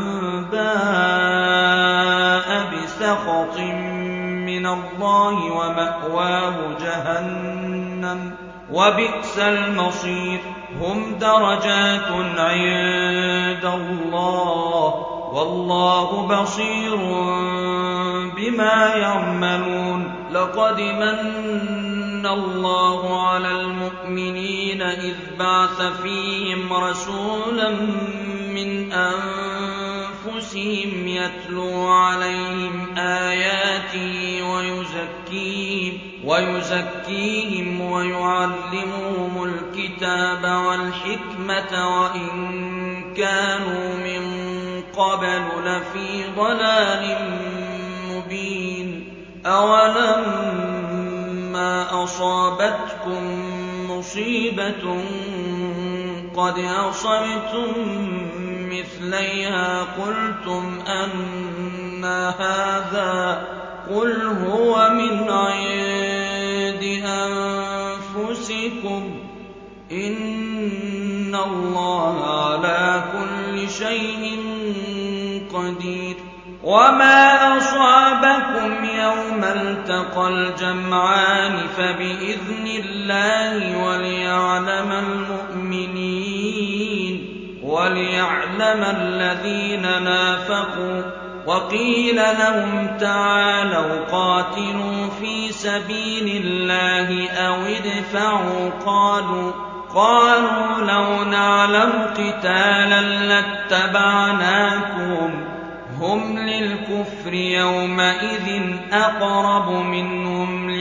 باء بسخط من الله ومأواه جهنم وبئس المصير هم درجات عند الله والله بصير بما يعملون لقد من الله على المؤمنين إذ بعث فيهم رسولا من أنفسهم يتلو عليهم آياته ويزكيهم, ويزكيهم ويعلمهم الكتاب والحكمة وإن كانوا من قبل لفي ضلال مبين أولما أصابتكم مصيبة قد أصبتم مثليها قلتم أن هذا قل هو من عند أنفسكم إن الله على كل شيء قدير وما أصابكم يوم التقى الجمعان فبإذن الله وليعلم المؤمنين وليعلم الذين نافقوا وقيل لهم تعالوا قاتلوا في سبيل الله أو ادفعوا قالوا قالوا لو نعلم قتالا لاتبعناكم هم للكفر يومئذ أقرب منهم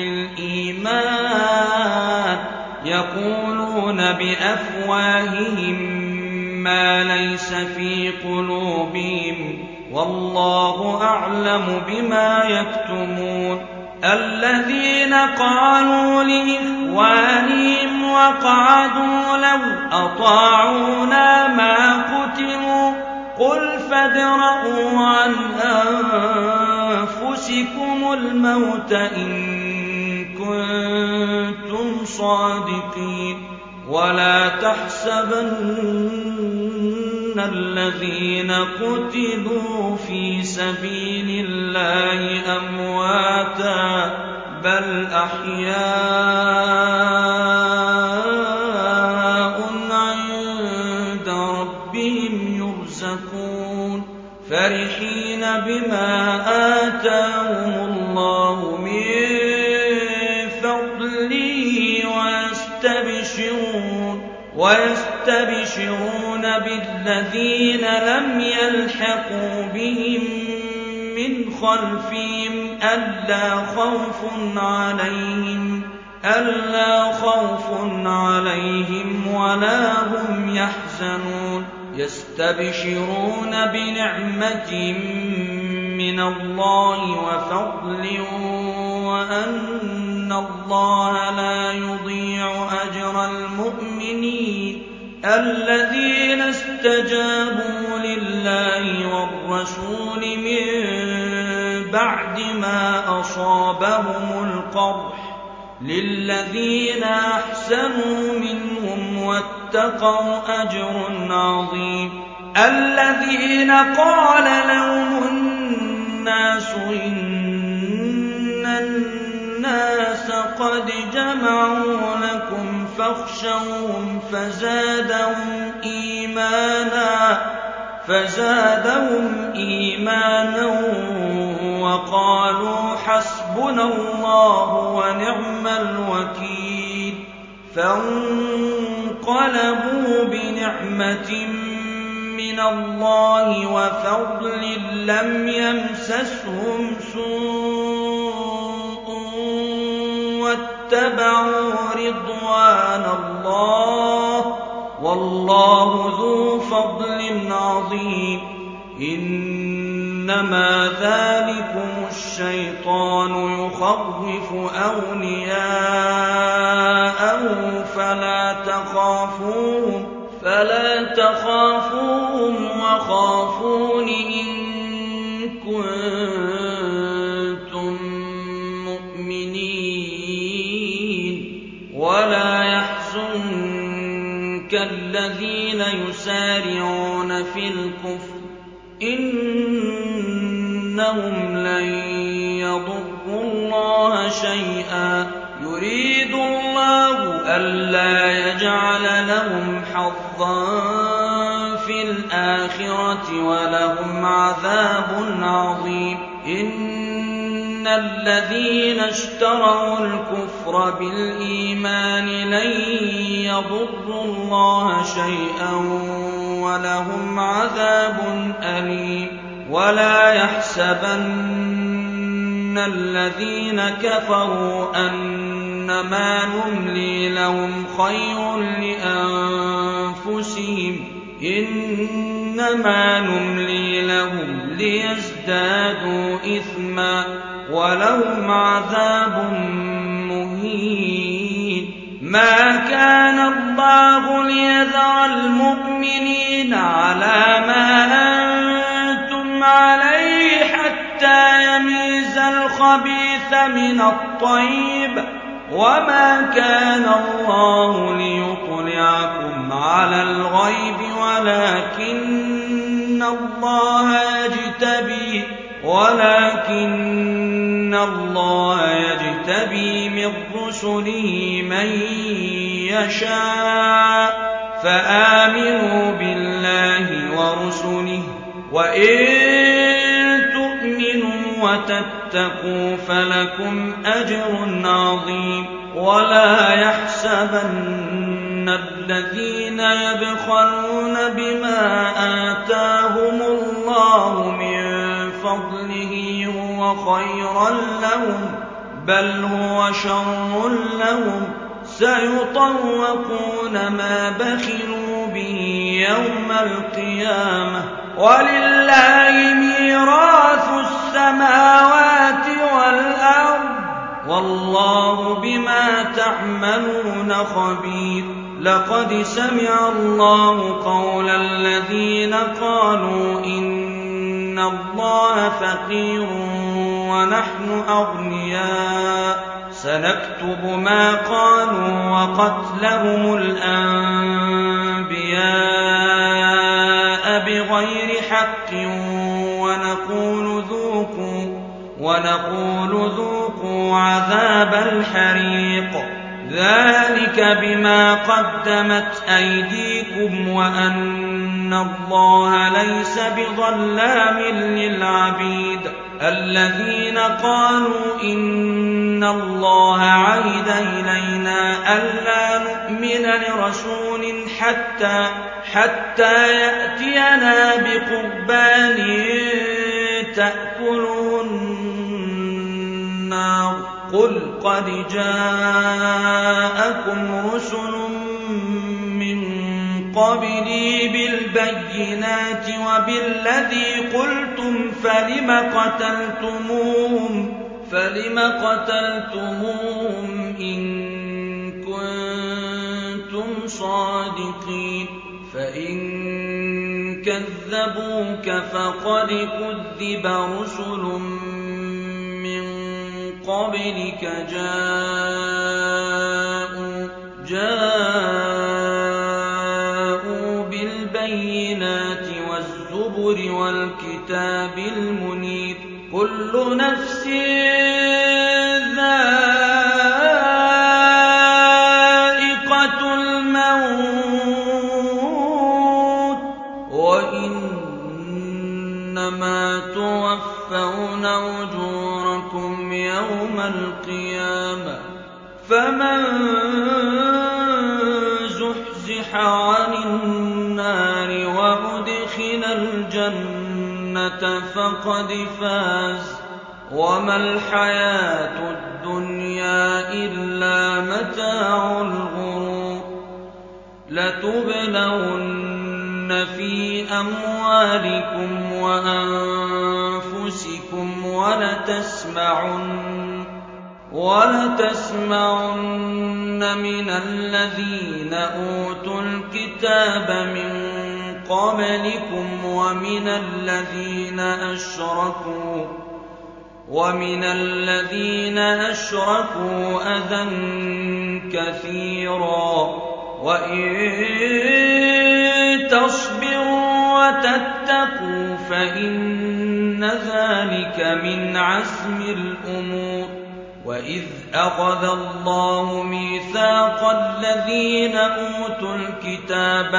للإيمان يقولون بأفواههم ما ليس في قلوبهم والله أعلم بما يكتمون الذين قالوا لإخوانهم وقعدوا لو أطاعونا ما قتلوا قل فادرءوا عن أنفسكم الموت إن كنتم صادقين ولا تحسبن الذين قتلوا في سبيل الله أمواتا بل أحياء عند ربهم يرزقون فرحين بما آتاهم الله من فضله ويستبشرون ويستبشرون بالذين لم يلحقوا بهم من خلفهم ألا خوف عليهم ألا خوف عليهم ولا هم يحزنون يستبشرون بنعمة من الله وفضل وأن الله لا يضيع أجر المؤمنين الذين استجابوا لله والرسول من بعد ما أصابهم القرح للذين أحسنوا منهم واتقوا أجر عظيم الذين قال لهم الناس إن الناس قد جمعوا لكم فاخشوهم فزادهم إيمانا فزادهم إيمانا وقالوا حسبنا الله ونعم الوكيل فانقلبوا بنعمة من الله وفضل لم يمسسهم سوء واتبعوا رضوان الله والله ذو فضل عظيم إنما ذلكم الشيطان الشيطان يخوف أولياءه فلا تخافوهم فلا تخافوهم وخافون إن كنتم مؤمنين ولا يحزنك الذين يسارعون في الكفر إنهم لن يضروا الله شيئا يريد الله ألا يجعل لهم حظا في الآخرة ولهم عذاب عظيم إن الذين اشتروا الكفر بالإيمان لن يضروا الله شيئا ولهم عذاب أليم ولا يحسبن الذين كفروا أنما نملي لهم خير لأنفسهم إنما نملي لهم ليزدادوا إثما ولهم عذاب مهين ما كان الله ليذر المؤمنين على ما أنتم عليه حتى يميز الخبيث من الطيب وما كان الله ليطلعكم على الغيب ولكن الله يجتبي ولكن الله يجتبي من رسله من يشاء فآمنوا بالله ورسله وإن تؤمنوا وتتقوا فلكم أجر عظيم ولا يحسبن الذين يبخلون بما آتاهم الله من فضله هو خيرا لهم بل هو شر لهم سيطوقون ما بخلوا به يوم القيامة ولله ميراث السماوات والأرض والله بما تعملون خبير لقد سمع الله قول الذين قالوا إن الله فقير ونحن أغنياء سنكتب ما قالوا وقتلهم الأنبياء بغير حق ونقول ذوقوا ونقول ذوقوا عذاب الحريق ذلك بما قدمت أيديكم وأن الله ليس بظلام للعبيد الذين قالوا إن الله عهد إلينا ألا نؤمن لرسول حتى حتى يأتينا بقربان تأكله النار قل قد جاءكم رسل من قبلي بالبينات وبالذي قلتم فلم قتلتموهم فلم قتلتموهم إن كنتم صادقين فإن كذبوك فقد كذب رسل من قبلك جاءوا جاءوا بالبينات والزبر والكتاب المنير كل نفس ذائقة الموت وإنما توفون أجوركم يوم القيامة فمن زحزح عن النار وأدخل الجنة فقد فاز وما الحياة الدنيا إلا متاع الغرور لتبلون في أموالكم وأنفسكم أنفسكم ولتسمعن ولتسمعن من الذين أوتوا الكتاب من قبلكم ومن الذين أشركوا ومن الذين أشركوا أذى كثيرا وإن تصبروا وتتقوا فإن ذلك من عزم الأمور. وإذ أخذ الله ميثاق الذين أوتوا الكتاب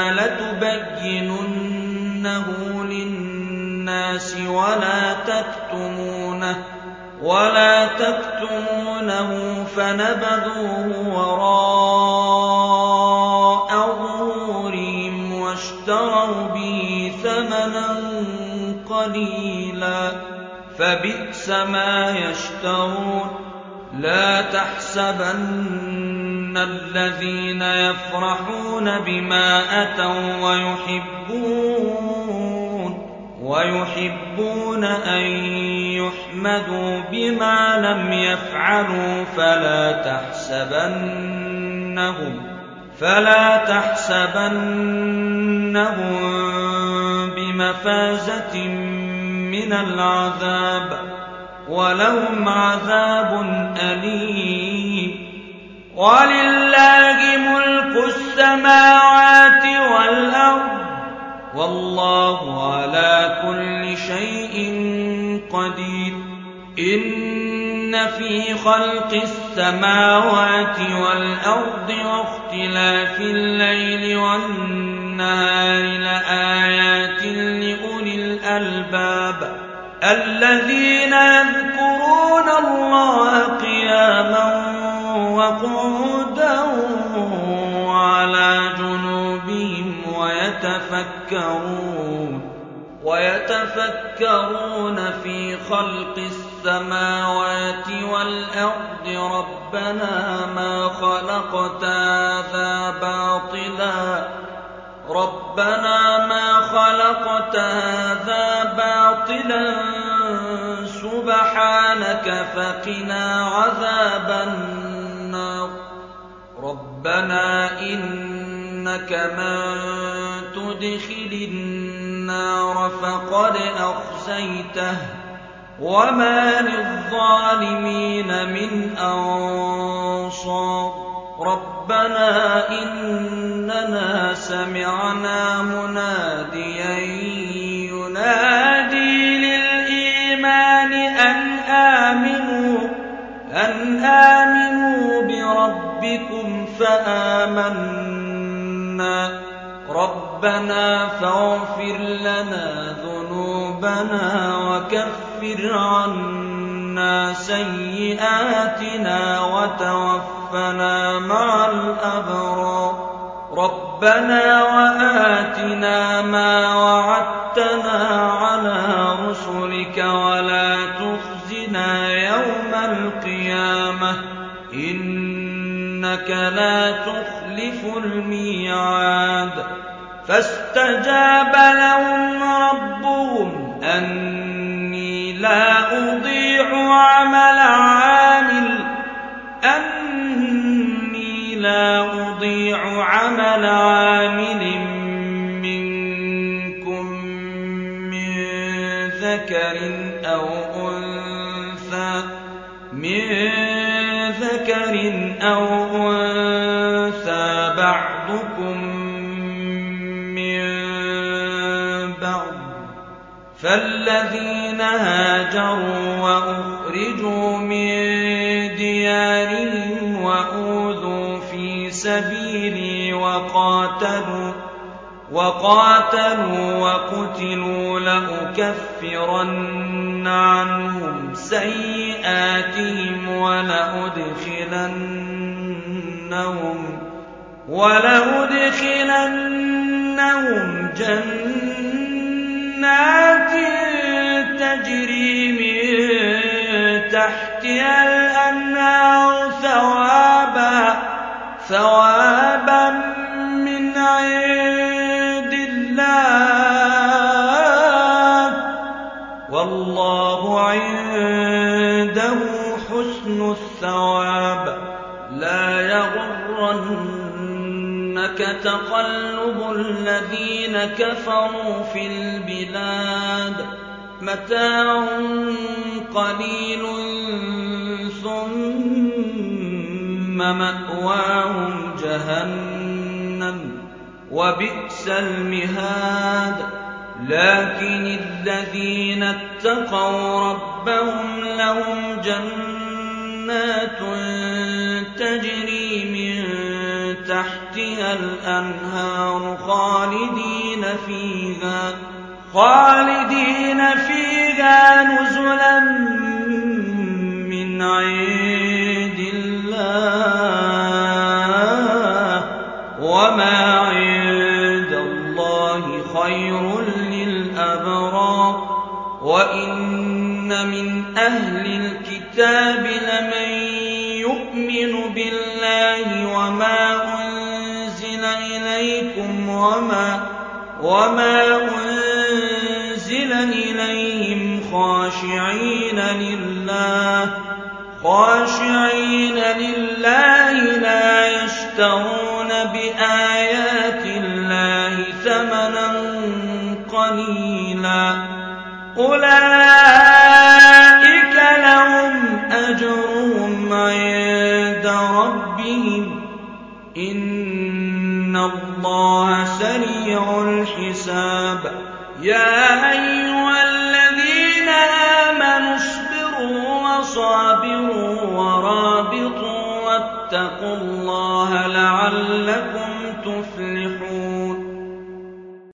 لتبيننه للناس ولا تكتمونه ولا تكتمونه فنبذوه وراء ظهورهم واشتروا به ثمنا قليلا فبئس ما يشترون. لا تحسبن الذين يفرحون بما أتوا ويحبون ويحبون أن يحمدوا بما لم يفعلوا فلا تحسبنهم فلا تحسبنهم بمفازة من العذاب ولهم عذاب أليم. ولله ملك السماوات والأرض والله على كل شيء قدير. إن في خلق السماوات والأرض واختلاف الليل والنهار لآيات لأولي الألباب الذين يذكرون الله قياما وقعودا وعلى جنوبهم ويتفكرون ويتفكرون في خلق السماوات والأرض ربنا ما خلقت هذا باطلا ربنا ما خلقت هذا باطلا سبحانك فقنا عذاب النار. ربنا إنك من تدخل النار فقد أخزيته وما للظالمين من أنصار. ربنا إننا سمعنا مناديا ينادي للإيمان أن آمنوا أن آمنوا بربكم فآمنا. ربنا فاغفر لنا ذنوبنا وكفر عنا سيئاتنا وتوفنا مع الأبرار. ربنا وآتنا ما وعدتنا على رسلك ولا تخزنا يوم القيامة إنك لا تخلف الميعاد. فاستجاب لهم ربهم أني لا أضيع عمل عامل أني لا أضيع عمل عامل منكم من ذكر أو أنثى من ذكر أو أنثى بعضكم من بعض. فالذين هاجروا وأخرجوا من ديارهم وأوذوا في سبيلي وقاتلوا وقاتلوا وقتلوا لأكفرن عنهم سيئاتهم ولأدخلنهم ولأدخلنهم جنات تجري من تحتها الأنهار ثوابا ثوابا من عند الله والله يغرنك تقلب الذين كفروا في البلاد متاع قليل ثم مأواهم جهنم وبئس المهاد لكن الذين اتقوا ربهم لهم جنات تجري من تحتها الأنهار خالدين فيها خالدين فيها نزلا من عند الله وما عند الله خير للأبرار وإن من أهل الكتاب لمن يؤمن بالله وما أنزل إليكم وما وما أنزل إليهم خاشعين لله خاشعين لله لا يشترون بآيات الله ثمنا قليلا أولئك لهم أجرهم عند ربهم إن الله سريع الحساب يا أيها الذين آمنوا اصبروا وصابروا ورابطوا واتقوا الله لعلكم تفلحون